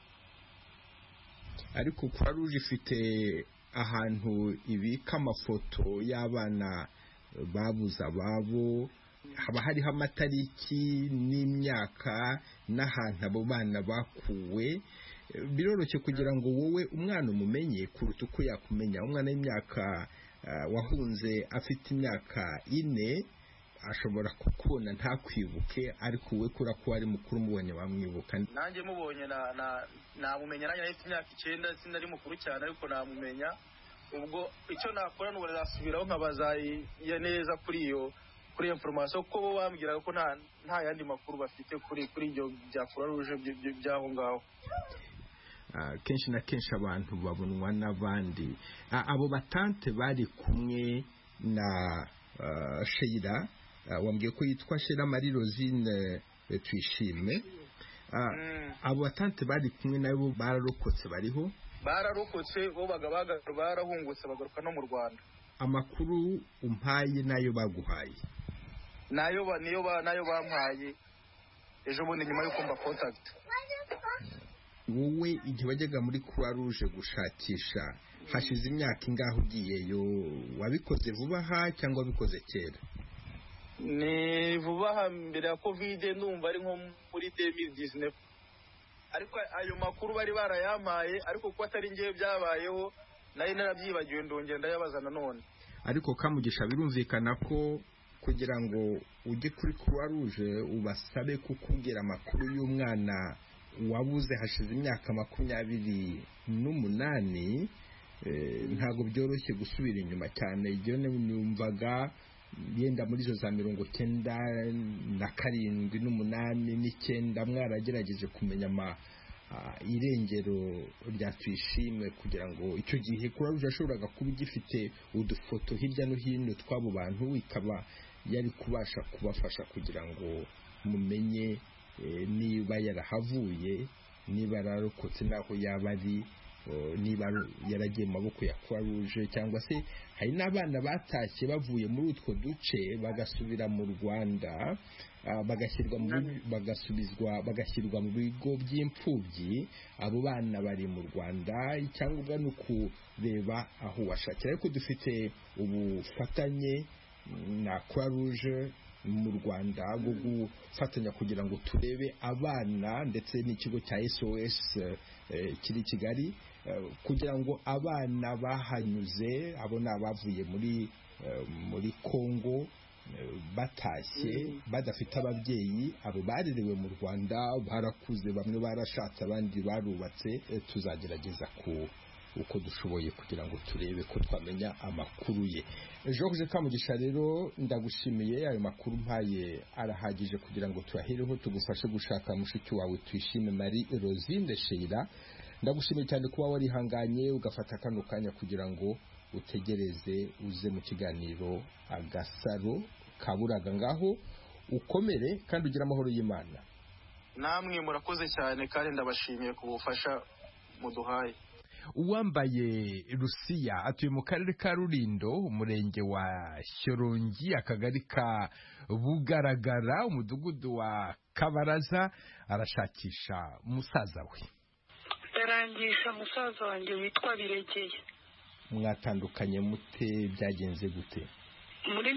Ariko Croix Rouge ifite ahantu ibika amafoto y'abana babuze ababo, haba hariho amatariki n'imyaka n'ahantu abo bana bakuwe. Biroroshye kugira ngo wowe umwana umumenye kuruta uko yakumenya. Umwana w'imyaka wahunze afite imyaka 4 ashobora kukubona ntakwibuke, ariko we kura ko ari mukuru mubonye bamwibuka. Nanjye mubonye namumenya, nanjye afite imyaka 9, sinari mukuru cyane ariko namumenya. Ubwo icyo nakora n'ubu nasubiraho nkabaza ya neza kuri information, kuko bo bambwiraga ko nta yandi makuru bafite kuri ibyo bya Croix Rouge by'aho ngaho. Kenshi na kenshi abantu babonwa n'abandi. Abo batante bari kumwe na Sheila, wambwiye ko yitwa Shera Marie Rosine Tuyishime. Abo batante bari kumwe nabo bararokotse, bariho? Bararokotse, bo barahungutse bagaruka no mu Rwanda. Amakuru umpaye nayo baguhaye? Nayo bampaye ejo bundi nyuma yo kumva contact. Wowe igihe wajyaga muri Croix Rouge gushakisha hashize imyaka ingaho ugiyeyo, wabikoze vuba aha cyangwa wabikoze kera? Ni vuba aha, mbere ya Covid, ndumva ari nko muri 2019. Ariko ayo makuru bari barayampaye, ariko kuko atari ngiye byabayeho nari narabyibagiwe, ndongera ndayabazana none. Ariko Kamugisha, birumvikana ko kugira ngo ujye kuri Croix Rouge ubasabe kukubwira amakuru y'umwana wabuze hashize imyaka 28, ntago byoroshye gusubira inyuma cyane. Ibyo numvaga yenda muri zo za 97, 8, 9 mwaragerageje kumenya irengero rya Tuyishime, kugira ngo icyo gihe Croix Rouge yashoboraga kuba igifite udufoto hirya no hino tw'abo bantu, ikaba yari kubasha kubafasha kugira ngo mumenye niba yarahavuye, niba yararokotse naho yaba ari, niba yaragiye mu maboko ya Croix Rouge, cyangwa se hari n'abana batashye bavuye muri utwo duce bagasubira mu Rwanda, bagashyirwa mu bigo by'imfubyi. Abo bana bari mu Rwanda, icyangombwa ni ukureba aho washakira. Ariko dufite ubufatanye na Croix Rouge mu Rwanda bwo gufatanya kugira ngo turebe abana ndetse n'ikigo cya SOS kiri Kigali kugira ngo abana bahanyuze abo ni abavuye muri Kongo batashye badafite ababyeyi, abo barerewe mu Rwanda barakuze, bamwe barashatse abandi barubatse. Tuzagerageza uko dushoboye kugira ngo turebe ko twamenya amakuru ye. George Kamugisha rero ndagushimiye, ayo makuru mpaye arahagije kugira ngo tuyahereho tugufashe gushaka mushiki wawe Tuyishime Marie Rosine Sheila. Ndagushimiye cyane kuba warihanganye ugafata kano kanya kugira ngo utegereze uze mu kiganiro Agasaro Kaburaga. Ngaho ukomere kandi ugira amahoro y'Imana. Namwe murakoze cyane kandi ndabashimiye ku bufasha muduhaye. Uwambaye Rusiya atuye mu karere ka Rulindo, umurenge wa Shyorongi, akagari ka Bugaragara, umudugudu wa Kabaraza, arashakisha musaza we. Yarangisha musaza wanjye witwa Biregeye. Mwatandukanye mute, byagenze gute? Muri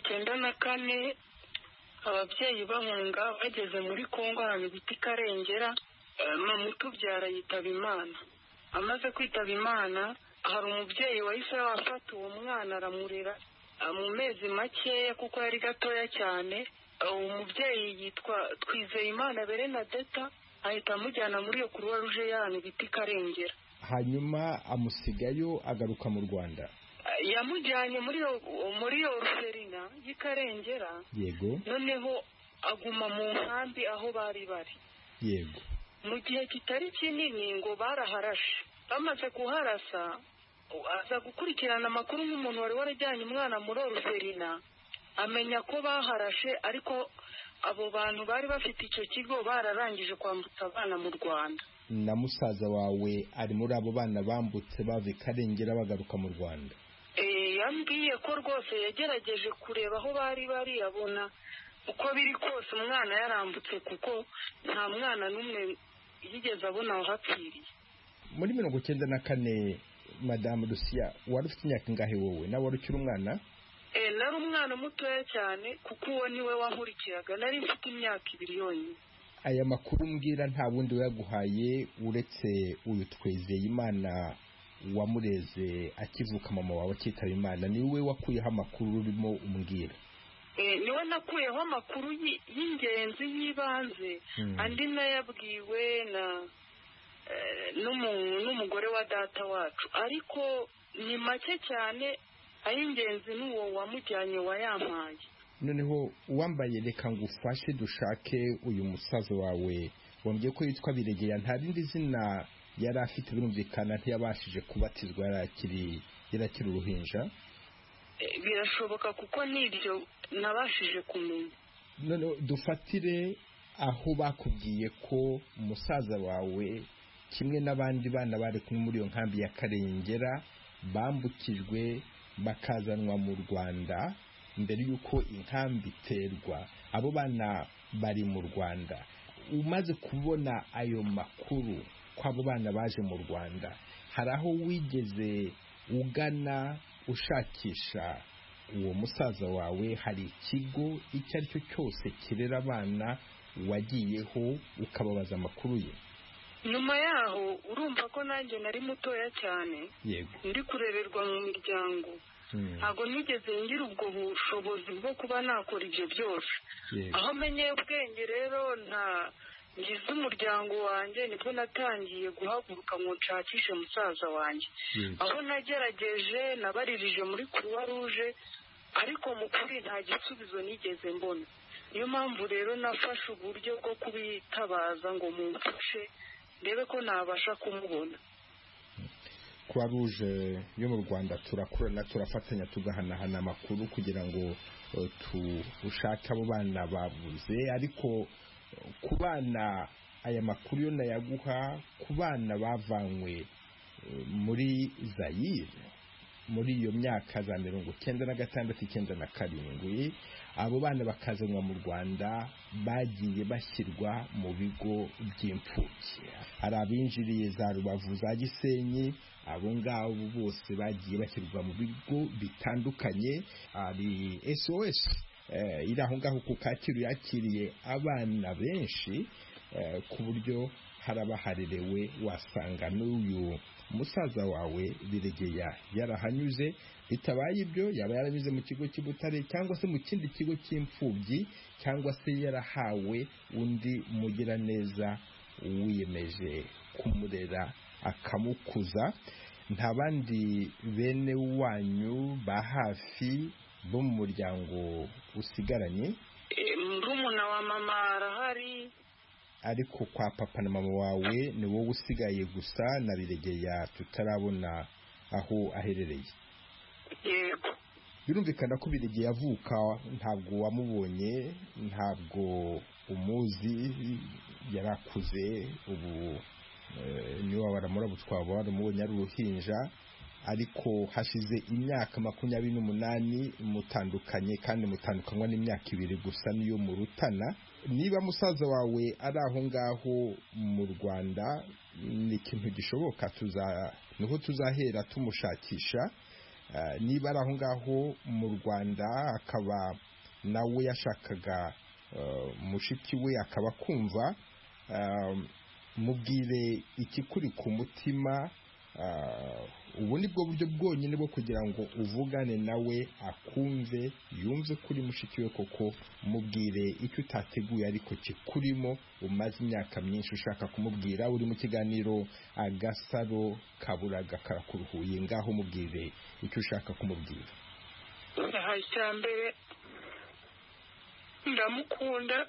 1994 ababyeyi bahunga bageze muri Kongo ahantu bita Karengera, mama utubyara yitaba Imana. Amaze kwitaba Imana, hari umubyeyi wahise wafata uwo mwana aramurera mu mezi makeya kuko yari gatoya cyane. Umubyeyi yitwa Twizeyimana Berenadeta, ahita amujyana muri iyo Croix Rouge y'ahantu bita Karengera. Hanyuma amusigayo agaruka mu Rwanda. Yamujyanye muri iyo Ruferina y'Ikarengera. Yego. Noneho aguma mu nkambi aho bari. Yego. Mu gihe kitari kinini ngo baraharashe. Bamaze kuharasa aza gukurikirana amakuru nk'umuntu wari warajyanye umwana muri Ruferina, amenya ko baharashe, ariko abo bantu bari bafite icyo kigo bararangije kwambutsa abana mu Rwanda. Na musaza wawe ari muri abo bana bambutse bava Karengera bagaruka mu Rwanda? Yambwiye ko rwose yagerageje kureba aho bari abona uko biri kose umwana yarambutse, kuko nta mwana n'umwe yigeze abona aho hapfiriye. Muri 1994 Madame Lucia wari ufite imyaka ingahe wowe? Nawe wari ukiri umwana? Nari umwana mutoya cyane kuko uwo niwe wankurikiraga, nari mfite imyaka 2 yonyine. Aya makuru mbwira nta bundi yaguhaye uretse uyu Twizeyimana wamureze akivuka mama wawe akitaba Imana? Niwe wakuyeho amakuru urimo umbwira? Niwe nakuyeho amakuru y'ingenzi y'ibanze, andi nayabwiwe n'umugore wa data wacu, ariko ni make cyane. Ay'ingenzi n'uwo wamujyanye wayampaye. Noneho uwambaye reka ngufashe dushake uyu musaza wawe wambwiye ko yitwa Biregeye, nta rindi zina yari afite birumvikana ntiyabashije kubatizwa yarakiri uruhinja? Birashoboka kuko nibyo nabashije kumenya. None dufatire aho bakubwiye ko umusaza wawe kimwe n'abandi bana bari kumwe muri iyo nkambi ya Karengera bambukijwe bakazanwa mu Rwanda mbere y'uko inkambi iterwa. Abo bana bari mu Rwanda. Umaze kubona ayo makuru ko abo bana baje mu Rwanda, hari aho wigeze ugana ushakisha uwo musaza wawe? Hari ikigo icyo ari cyo cyose kirera abana wagiyeho ukababaza amakuru ye? Nyuma yaho urumva ko nanjye nari mutoya cyane. Yego. Ndi kurererwa mu miryango. Ntabwo nigeze ngira ubwo bushobozi bwo kuba nakora ibyo byose. Aho menyeye ubwenge rero ngize umuryango wanjye, nibwo natangiye guhaguruka ngo nshakishe musaza wanjye. Aho nagerageje nabaririje muri Croix Rouge, ariko mu kuri nta gisubizo nigeze mbona. Niyo mpamvu rero nafashe uburyo bwo kubitabaza ngo mumfashe ndebe ko nabasha kumubona. Croix Rouge yo mu Rwanda turakorana, turafatanya, tugahanahana amakuru kugira ngo tushake abo bana babuze. Ariko ku bana aya makuru yo nayaguha, ku bana bavanywe muri Zaire muri iyo myaka za 1996 97, abo bana bakazanwa mu Rwanda bagiye bashyirwa mu bigo by'imfubyi. Hari abinjiriye za Rubavu, za Gisenyi, abo ngabo bose bagiye bashyirwa mu bigo bitandukanye. Hari SOS iri aho ngaho ku Kacyiru yakiriye abana benshi ku buryo hari abaharerewe, wasanga n'uyu musaza wawe Biregeya yarahanyuze. Bitabaye ibyo yaba yaranyuze mu kigo cy'Ibutare cyangwa se mu kindi kigo cy'imfubyi, cyangwa se yarahawe undi mugiraneza wiyemeje kumurera akamukuza. Nta bandi bene wanyu ba hafi bo mu muryango usigaranye? Murumuna wa mama arahari, ariko kwa papa na mama wawe ni wowe usigaye gusa na Biregeya tutarabona aho aherereye. Yego. Birumvikana ko Biregeya avuka ntabwo wamubonye, ntabwo umuzi, yarakuze, ubu niwe waramurabutwaba waramubonye ari uruhinja, ariko hashize imyaka 28 mutandukanye, kandi mutandukanywa n'imyaka 2 gusa niyo murutana. Niba musaza wawe ari aho ngaho mu Rwanda, ni ikintu gishoboka, niho tuzahera tumushakisha. Niba ari aho ngaho mu Rwanda akaba nawe yashakaga mushiki we akaba kumva, mubwire ikikuri ku mutima. Ubu ni bwo buryo bwonyine bwo kugira ngo uvugane nawe akumve, yumve kuri mushiki we koko. Mubwire icyo utateguye ariko kikurimo, umaze imyaka myinshi ushaka kumubwira. Uri mu kiganiro Agasaro Kaburaga karakuruhuye, ngaho mubwire icyo ushaka kumubwira. Icyambere, ndamukunda,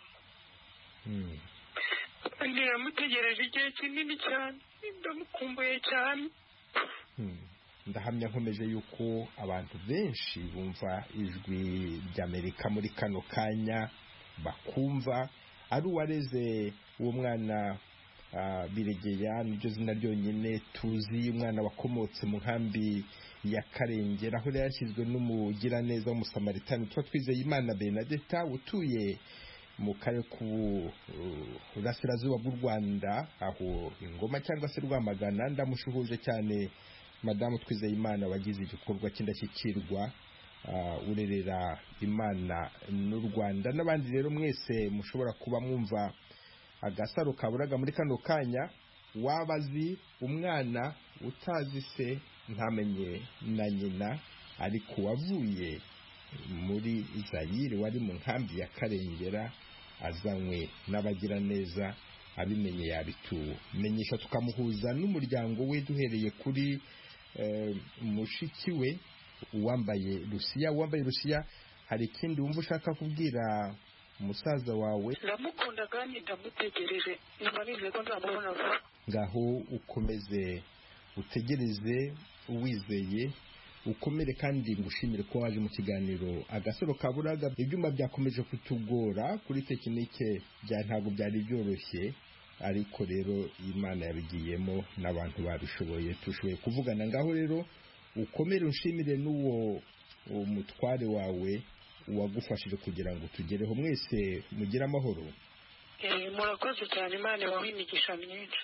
ndiramutegereje igihe kinini cyane, ndamukumbuye cyane. Ndahamya nkomeje yuko abantu benshi bumva ijwi ry'Amerika muri kano kanya bakumva. Ari uwareze uwo mwana Biregeya, niryo zina ryonyine tuzi, umwana wakomotse mu nkambi ya Karengera, aho yashyizwe n'umugiraneza w'Umusamaritani witwa Twizeyimana Benadeta, utuye mu karere k'uburasirazuba bw'u Rwanda, aho Ingoma cyangwa se Rwamagana. Ndamushuhuje cyane Madamu Twizeyimana, wagize igikorwa cy'indashyikirwa, urerera Imana n'u Rwanda. N'abandi rero mwese mushobora kuba mwumva Agasaro Kaburaga muri kano kanya, wabazi umwana utazi se ntamenye na nyina, ariko wavuye muri Zaire, wari mu nkambi ya Karengera, azanywe n'abagiraneza, abimenye yabitumenyesha, tukamuhuza n'umuryango we, duhereye kuri mushiki we uwambaye Rusiya. Hari ikindi wumva ushaka kubwira umusaza wawe? Ndamukunda kandi ndamutegereje, nabarize ko nzamubona vuba. Ngaho ukomeze utegereze uwizeye, ukomere, kandi ngushimire ko waje mu kiganiro Agasaro Kaburaga. Ibyuma byakomeje kutugora kuri tekinike, ntabwo byari byoroshye, ariko rero Imana yabigiyemo n'abantu babishoboye, tushoboye kuvugana. Ngaho rero ukomere, unshimire n'uwo umutware wawe wagufashije kugira ngo tugereho. Mwese mugire amahoro. Murakoze cyane, Imana ibahe imigisha myinshi.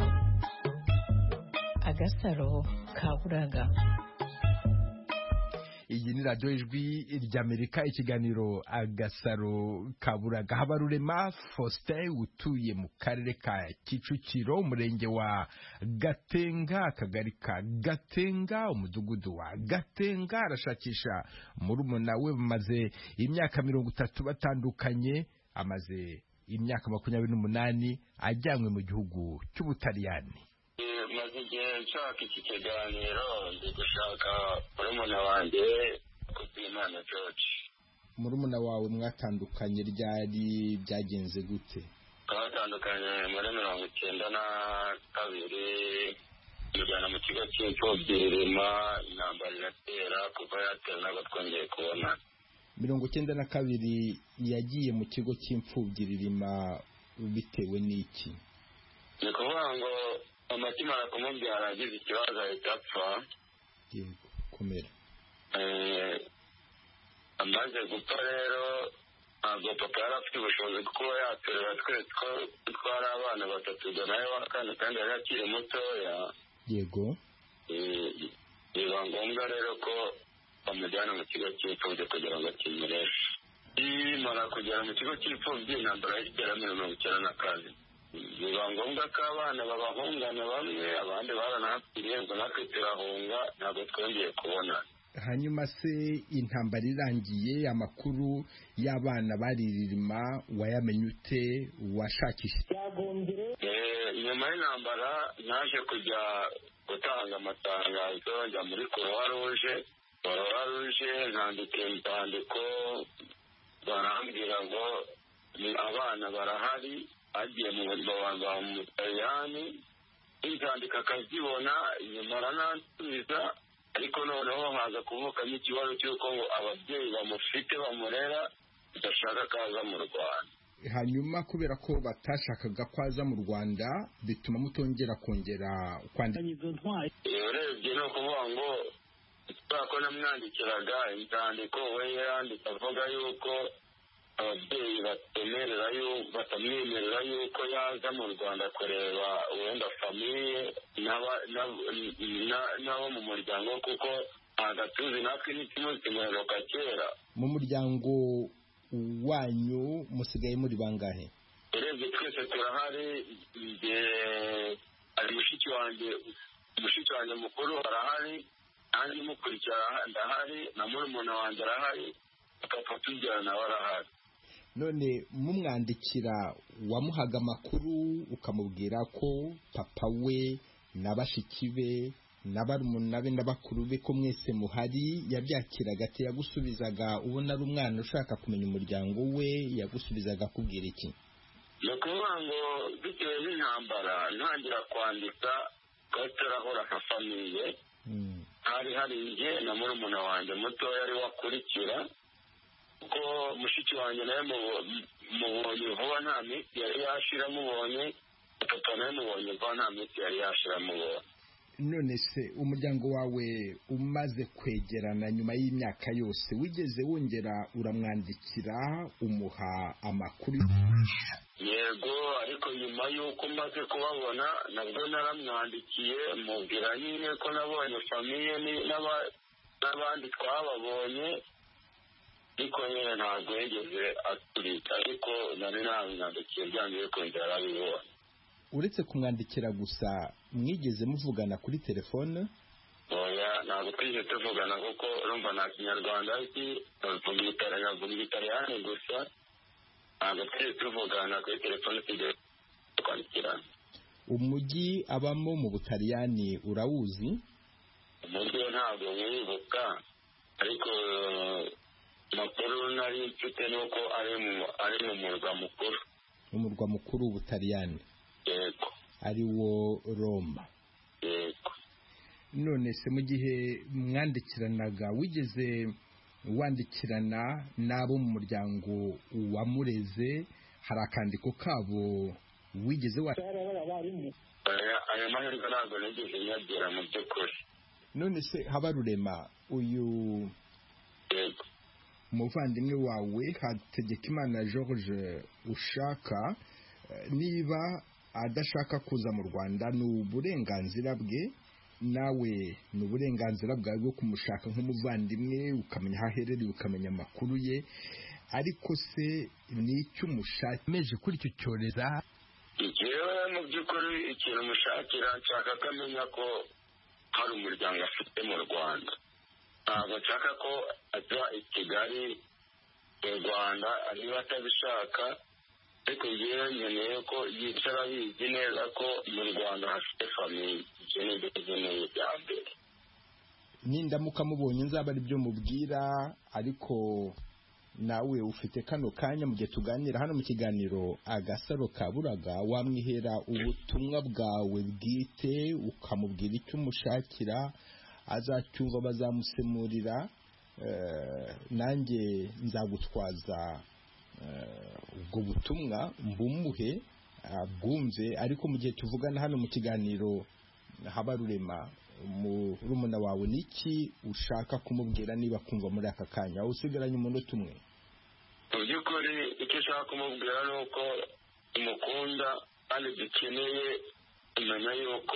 Agasaro Kaburaga. Iyi ni radiyo ijwi ry'Amerika, ikiganiro Agasaro Kaburaga. Habarurema Faustin utuye mu karere ka Kicukiro, umurenge wa Gatenga, akagari ka Gatenga, umudugudu wa Gatenga, arashakisha murumuna we. Bamaze imyaka 30 batandukanye, amaze imyaka 28 ajyanywe mu gihugu cy'Ubutaliyani. Maze igihe nshaka iki kiganiro, ndi gushaka murumuna wanjye Kubwimana George. Murumuna wawe mwatandukanye ryari, byagenze gute? Twatandukanye muri 1992, mujyana mu kigo cy'imfubyi Ririma, intambara iratera, kuva yatera ntabwo twongeye kubona. 1992 yagiye mu kigo cy'imfubyi Ririma bitewe n'iki? Ni kuvuga ngo amatima kumubwira agize ikibazo ahita apfa. Yego, komera. Amaze gupfa rero, ntabwo papa yari afite ubushobozi bwo kuba yaterura twese ko twari abana 3, nawe wa kane, kandi yari akiri mutoya. Yego. Biba ngombwa rero ko bamujyana mu kigo cy'imfubyi kugira ngo akimureshe. imara kugera mu kigo cy'imfubyi intambara y'iterambere 1994 biba ngombwa ko abana babahungana bamwe abandi baranahapfiriye ngo natwe turahunga ntabwo twongeye kubona. Hanyuma se intambara irangiye amakuru y'abana baririma wayamenye ute washakishije? Nyuma y'intambara naje kujya gutanga amatangazo njya muri Croix Rouge nandika inzandiko barambwira ngo abana barahari agiye mu Butaliyani inzandiko akazibona nyuma aranansubiza ariko noneho haza kuvukamo ikibazo cy'uko ngo ababyeyi bamufite bamurera badashaka ko aza mu Rwanda. Hanyuma kubera ko batashakaga ko aza mu Rwanda bituma mutongera kongera kwandika. Urebye no kuvuga ngo ko namwandikiraga inzandiko we yandika avuga yuko ababyeyi batamwemerera yuko yaza mu Rwanda kureba wenda famiye n'abo mu muryango kuko agatuzi natwe ntikimuheruka kera. Mu muryango wanyu musigaye muri bangahe? Urebye twese turahari, ari mushiki wanjye mukuru arahari, nanjye mukurikira ndahari, na murumuna wanjye arahari, papa tubyara nawe arahari. None mumwandikira wamuhaga amakuru ukamubwira ko papa we n'abashiki be n'abarumuna be n'abakuru be ko mwese muhari, yabyakiraga ate? Yagusubizaga ubona ari umwana ushaka kumenya umuryango we, yagusubizaga akubwira iki? Ni ukuvuga ngo bitewe n'intambara ntangira kwandika ko turahora nka famiye, hari njye na murumuna wanjye mutoya ari wakurikira kuko mushiki wanjye nawe mubonye vuba nta minsi yari yashira mubonye, papa nawe mubonye vuba nta minsi yari yashira mubonye. None se umuryango wawe umaze kwegerana nyuma y'imyaka yose wigeze wongera uramwandikira umuha amakuru? Yego, ariko nyuma y'uko maze kubabona nabwo naramwandikiye mubwira nyine ko nabonye famiye n'abandi twababonye, ariko nyine ntabwo yigeze aturika, ariko nari namwandikiye byangiye kongera arabibona. Uretse kumwandikira gusa mwigeze muvugana kuri telefone? Oya, ntabwo twigeze tuvugana kuko urumva nta kinyarwanda azi, avuga igitaliyani gusa, ntabwo twigeze tuvugana kuri telefone, tujya kwandikirana. Umujyi abamo mu Butaliyani urawuzi? Umujyi ntabwo mwibuka, ariko amakuru nari mfite nuko ari mu murwa mukuru. Umurwa mukuru w'Ubutaliyani? Yego. Ari wo Roma? Yego. None se mu gihe mwandikiranaga wigeze wandikirana n'abo mu muryango wamureze, hari akandiko kabo wigeze aya mahirwe ntabwo nigeze nyagira mu by'ukuri. None se Habarurema, uyu umuvandimwe wawe Hategekimana George ushaka, niba adashaka kuza mu Rwanda ni uburenganzira bwe, nawe ni uburenganzira bwawe bwo kumushaka nk'umuvandimwe, ukamenya aho aherereye, ukamenya amakuru ye, ariko se ni icyo umushakimeje kuri icyo cyorezo? Njyewe mu by'ukuri ikintu umushakira nshaka ko amenya ko hari umuryango afite mu Rwanda. Ntabwo nshaka ko ajya i Kigali mu Rwanda niba atabishaka, ariko njyewe nkeneye ko yicara bizi neza ko mu Rwanda hafite famiye. Ibyo ni byo nkeneye bya mbere. Nindamuka mubonye nzaba ari byo mubwira, ariko nawe ufite kano kanya mu gihe tuganira hano mu kiganiro Agasaro Kaburaga, wamwihera ubutumwa bwawe bwite ukamubwira icyo umushakira, azacyumva bazamusemurira, nanjye nzagutwaza ubwo butumwa mbumuhe bwumve. Ariko mu gihe tuvugana hano mu kiganiro Habarurema, murumuna wawe niki ushaka kumubwira niba kumva muri aka kanya? Usigaranye umunota umwe. Mu by'ukuri icyo ushaka kumubwira ni uko umukunda kandi dukeneye kumenya yuko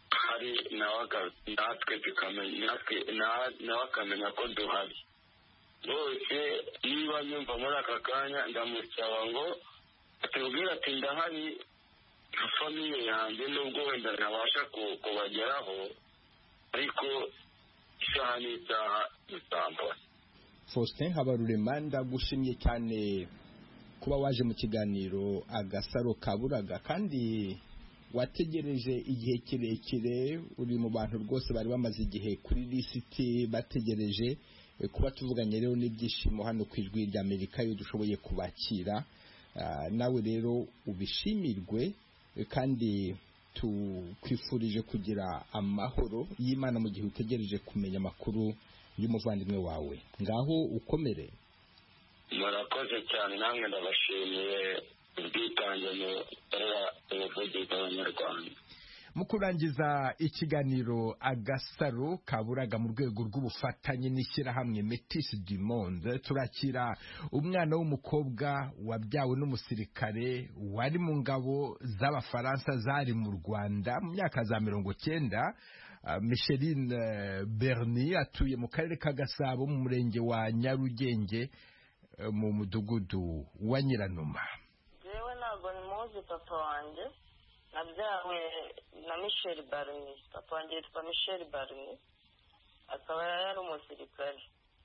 hari nawe akamenya ko duhari. bose niba nyumva muri aka kanya ndamusaba ngo atubwire ati ndahari famiye yanjye nubwo wenda ntabasha kubageraho ariko isaha n'isaha dutambura. Faustin Habarurema, ndagushimye cyane kuba waje mu kiganiro Agasaro Kaburaga, kandi wategereje igihe kirekire, uri mu bantu rwose bari bamaze igihe kuri lisiti bategereje kuba tuvuganye rero n'ibyishimo hano ku Ijwi ry'Amerika iyo dushoboye kubakira. Nawe rero ubishimirwe kandi tukwifurije kugira amahoro y'Imana mu gihe utegereje kumenya amakuru y'umuvandimwe wawe. Ngaho ukomere. Murakoze cyane, namwe ndabashimiye ubwitange mu ubuvugizi bw'Abanyarwanda. Mu kurangiza ikiganiro Agasaro Kaburaga mu rwego rw'ubufatanye n'ishyirahamwe Métis du Monde, turakira umwana w'umukobwa wabyawe n'umusirikare wari mu ngabo z'Abafaransa zari mu Rwanda mu myaka za 90. Micheline Berni atuye mu karere ka Gasabo mu murenge wa Nyarugenge mu mudugudu wa Nyiranuma. Jewe ntabwo muzi papa wanjye, nabyawe na Michel Berni. Papa wanjye yitwa Michel Berni, akaba yari umusirikare.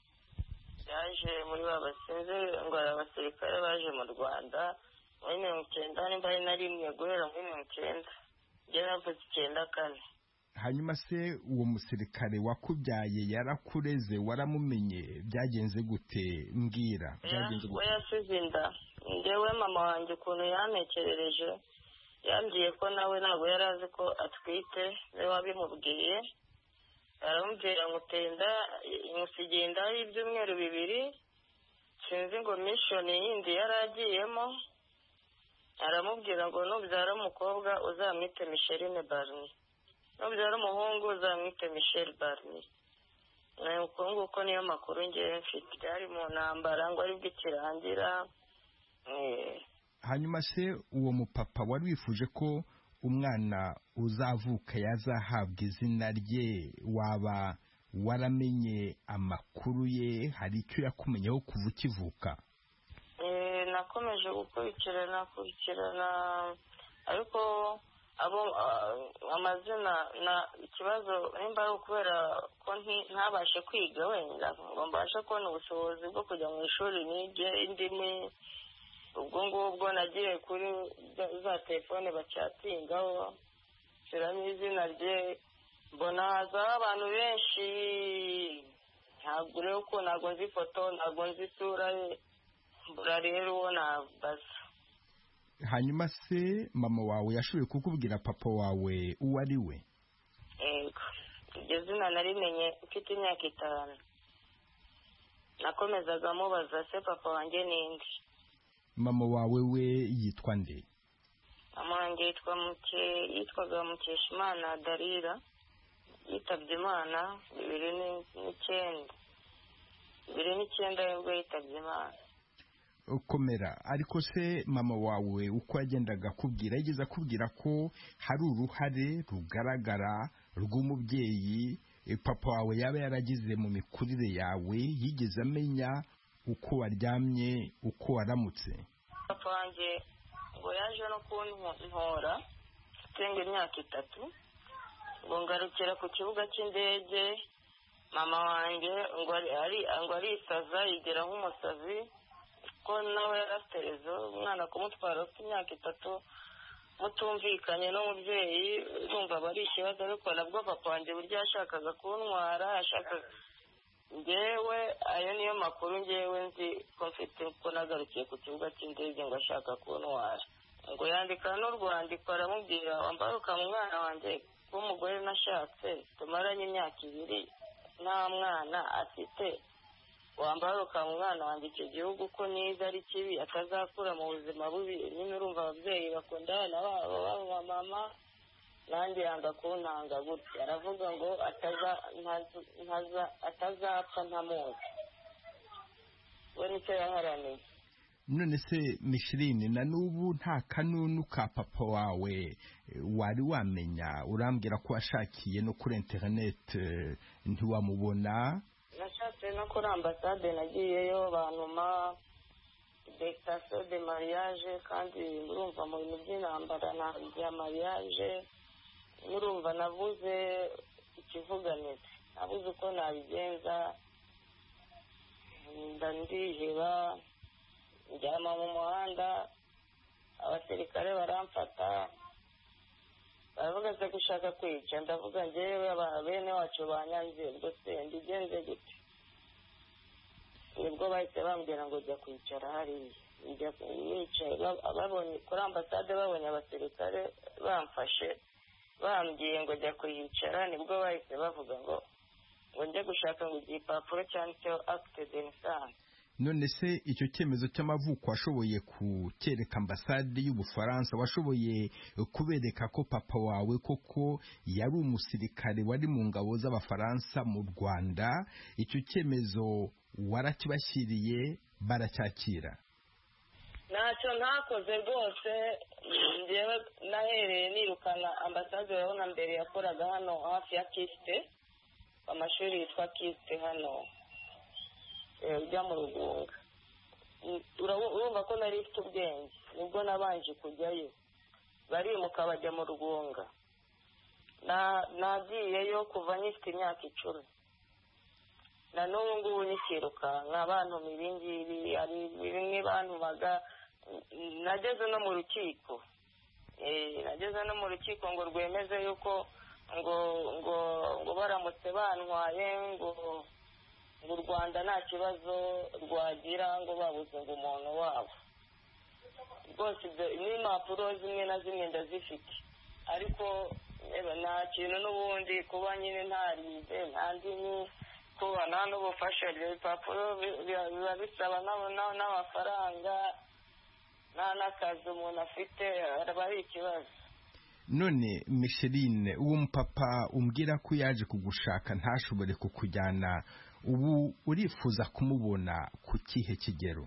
Yaje muri babasinze ngo abasirikare baje mu Rwanda muri 90, nimba ari na rimwe guhera muri 90, njye navutse 94. Hanyuma se uwo musirikare wakubyaye yarakureze, waramumenye, byagenze gute? Mbwira byagenze gute? Yasize inda. Njyewe mama wanjye ukuntu yantekerereje, yambwiye ko nawe ntabwo yari azi ko atwite, niwe wabimubwiye. Aramubwira ngo utenda umusigiye inda y'ibyumweru 2, sinzi ngo mission yindi yari agiyemo. Aramubwira ngo nubyara umukobwa uzamwite Micheline Berni, nubyara umuhungu uzamwite Michel Berni. Uko nguko niyo makuru ngewe mfite. Byari mu ntambara ngo aribwo ikirangira. Hanyuma se uwo mupapa wari wifuje ko umwana uzavuka yazahabwa izina rye, waba waramenye amakuru ye? Hari icyo yakumenyeho kuva ukivuka? Nakomeje gukurikirana ariko amazina na ikibazo nimba ari ukubera ko ntabashe kwiga wenda ngo mbashe kubona ubushobozi bwo kujya mu ishuri nige indimi. Ubwo ngubwo nagiye kuri za telefone bacyatingaho, shyiramo izina rye, mbona hazaho abantu benshi, ntabwo nzi ifoto, ntabwo nzi isura ye, mbura rero uwo nabaza. Hanyuma se mama wawe yashoboye kukubwira papa wawe uwo ari we? Yego, iryo zina narimenye mfite imyaka 5. Nakomezaga mubaza se papa wanjye ninde. Mama wawe we yitwa nde? Mama wanjye yitwaga Mukeshimana Darira, yitabye Imana 2009 ubwo yitabye Imana. Komera. Ariko se mama wawe uko yagendaga akubwira, yigeze akubwira ko hari uruhare rugaragara rw'umubyeyi papa wawe yaba yaragize mu mikurire yawe? Yigeze amenya uko waryamye, uko waramutse? Papa wanjye ngo yaje no kuntora mfite imyaka 3, ngo ngarukira ku kibuga cy'indege. Mama wanjye ngo arisaza yigera nk'umusazi, ko nawe yarasterezo umwana kumutwara ufite imyaka 3 mutumvikanye n'umubyeyi, numva bari ikibazo. Ariko nabwo papa wanjye buryo yashakaga kuntwara, yashakaga ngewe, ayo niyo makuru ngewe nzi ko mfite, ko nagarukiye ku kibuga cy'indege ngo ashaka kuntwara. Ngo yandika n'urwandiko aramubwira, wambaruka mu mwana wanjye w'umugore nashatse tumaranye imyaka 2 nta mwana afite, wambaruka mu mwana wanjye icyo gihugu ko niza ari kibi atazakura mu buzima bubi. Nyine urumva ababyeyi bakunda abana babo baba mama, nanjye yanga kuntanga gutya. Aravuga ngo atazapfa ntamuzi. We nicyo yaharaniye. None se Micheline, na n'ubu nta kanunu ka papa wawe wari wamenya? Urambwira ko washakiye no kuri internet ntiwamubona? Nashatse ndetse no kuri ambasade nagiyeyo bantuma dekitation de mariage kandi murumva mu bintu by'intambara na bya mariage murumva nabuze ikivuganizi nabuze uko nabigenza ndandiheba njyama mu muhanda abasirikare baramfata baravuga se gushaka kwica ndavuga njyewe bene wacu banyanze ubwo se mbigenze gute nibwo bahise bambwira ngo jya kwicara hariya njya nicaye babonye kuri ambasade babonye abasirikare bamfashe bambwiye ngo jya kuyicara nibwo bahise bavuga ngo njye gushaka ngo igipapuro cyanditseho acte de naissance. None se icyo cyemezo cy'amavuko washoboye kucyereka ambasade y'Ubufaransa, washoboye kubereka ko papa wawe koko yari umusirikare wari mu ngabo z'Abafaransa mu Rwanda? Icyo cyemezo warakibashyiriye baracyakira? Ntacyo ntakoze rwose, njyewe nahereye nirukana ambasade urabona mbere yakoraga hano hafi ya Kiste, amashuri yitwa Kiste hano ujya mu Rugunga. Urumva ko nari mfite ubwenge, nibwo nabanje kujyayo, barimuka bajya mu Rugunga. Nagiyeyo kuva nyifite imyaka 10. Na n'ubu ngubu nikirukanka abantu ibingibi ari bimwe bantumaga. Nageze no mu rukiko, nageze no mu rukiko ngo rwemeze yuko ngo baramutse bantwaye ngo u Rwanda nta kibazo rwagira ngo babuze ngo umuntu wabo. Rwose n'impapuro zimwe na zimwe ndazifite, ariko nta kintu n'ubundi kuba nyine ntarize nta ndimi kubana n'ubufasha. Ibipapuro biba bisaba n'amafaranga nta n'akazi umuntu afite, aba ari ikibazo. None Micheline, uwo mupapa umbwira ko yaje kugushaka ntashobore kukujyana, ubu urifuza kumubona ku kihe kigero?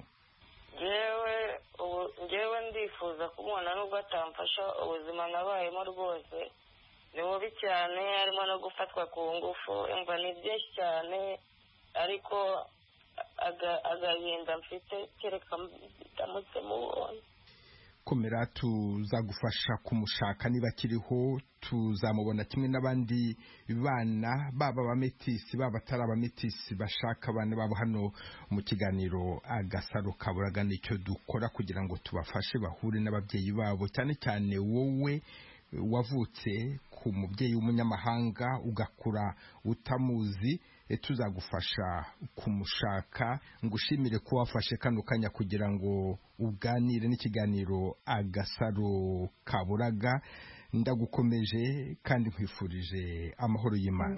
Njyewe ndifuza kumubona nubwo atamfasha. Ubuzima nabayemo rwose ni bubi cyane, harimo no gufatwa ku ngufu, imva ni byinshi cyane, ariko agahinda mfite kereka ndamutse mubonye. Komera, tuzagufasha kumushaka niba kiriho, tuzamubona kimwe n'abandi bana baba abametisi baba atari abametisi bashaka abana babo. Hano mu kiganiro Agasaro Kaburaga nicyo dukora kugira ngo tubafashe bahure n'ababyeyi babo, cyane cyane wowe wavutse ku mubyeyi w'umunyamahanga ugakura utamuzi. Tuzagufasha kumushaka. Ngushimire ko wafashe kano kanya kugira ngo uganire n'ikiganiro Agasaro Kaburaga. Ndagukomeje kandi nkwifurije amahoro y'Imana.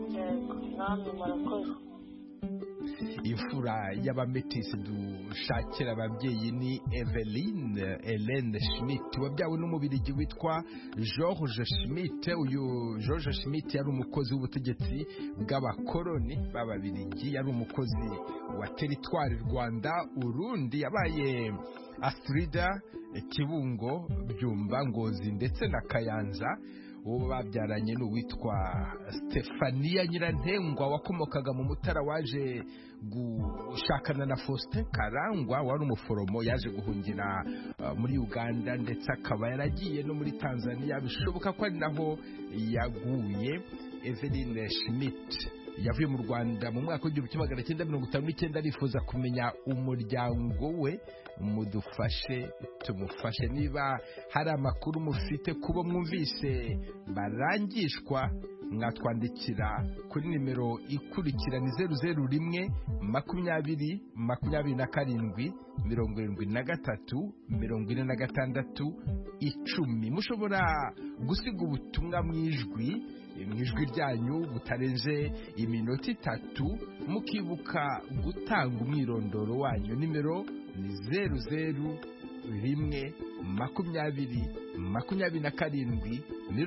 Imfura y'abametisi dushakira ababyeyi ni Hélène Schmidt, wabyawe n'umubirigi witwa George Schmidt. Uyu George Schmidt yari umukozi w'ubutegetsi bw'abakoloni b'ababirigi, yari umukozi wa teritwari Rwanda, Urundi, yabaye Afrida, Kibungo, Byumba, Ngozi ndetse na Kayanza. Uwo babyaranye n'uwitwa Stefania Nyirantengwa wakomokaga mu Mutara, waje gushakana na Faustin Karangwa wari umuforomo, yaje guhungira muri Uganda ndetse akaba yaragiye no muri Tanzania, bishoboka ko ari naho yaguye. Hélène Schmidt yavuye mu Rwanda mu mwaka w'1959, arifuza kumenya umuryango we. Mudufashe tumufashe. Niba hari amakuru mufite kubo mwumvise barangishwa, mwatwandikira kuri nimero ikurikira ni 001 20 27 73 46 10. Mushobora gusiga ubutumwa mwijwi ryanyu butarenze iminota 3, mukibuka gutanga umwirondoro wanyu. Nimero ni 001 20 27 73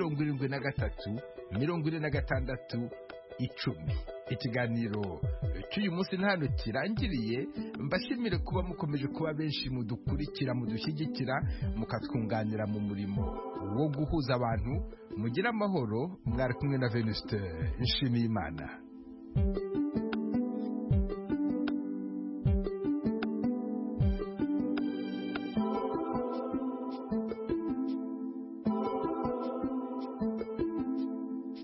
46 10. Ikiganiro cy'uyu munsi hano kirangiriye. Mbashimire kuba mukomeje kuba benshi mudukurikira, mudushyigikira, mukatwunganira mu murimo wo guhuza abantu. Mugira amahoro. Mwari kumwe na Venuste Nshimiyimana.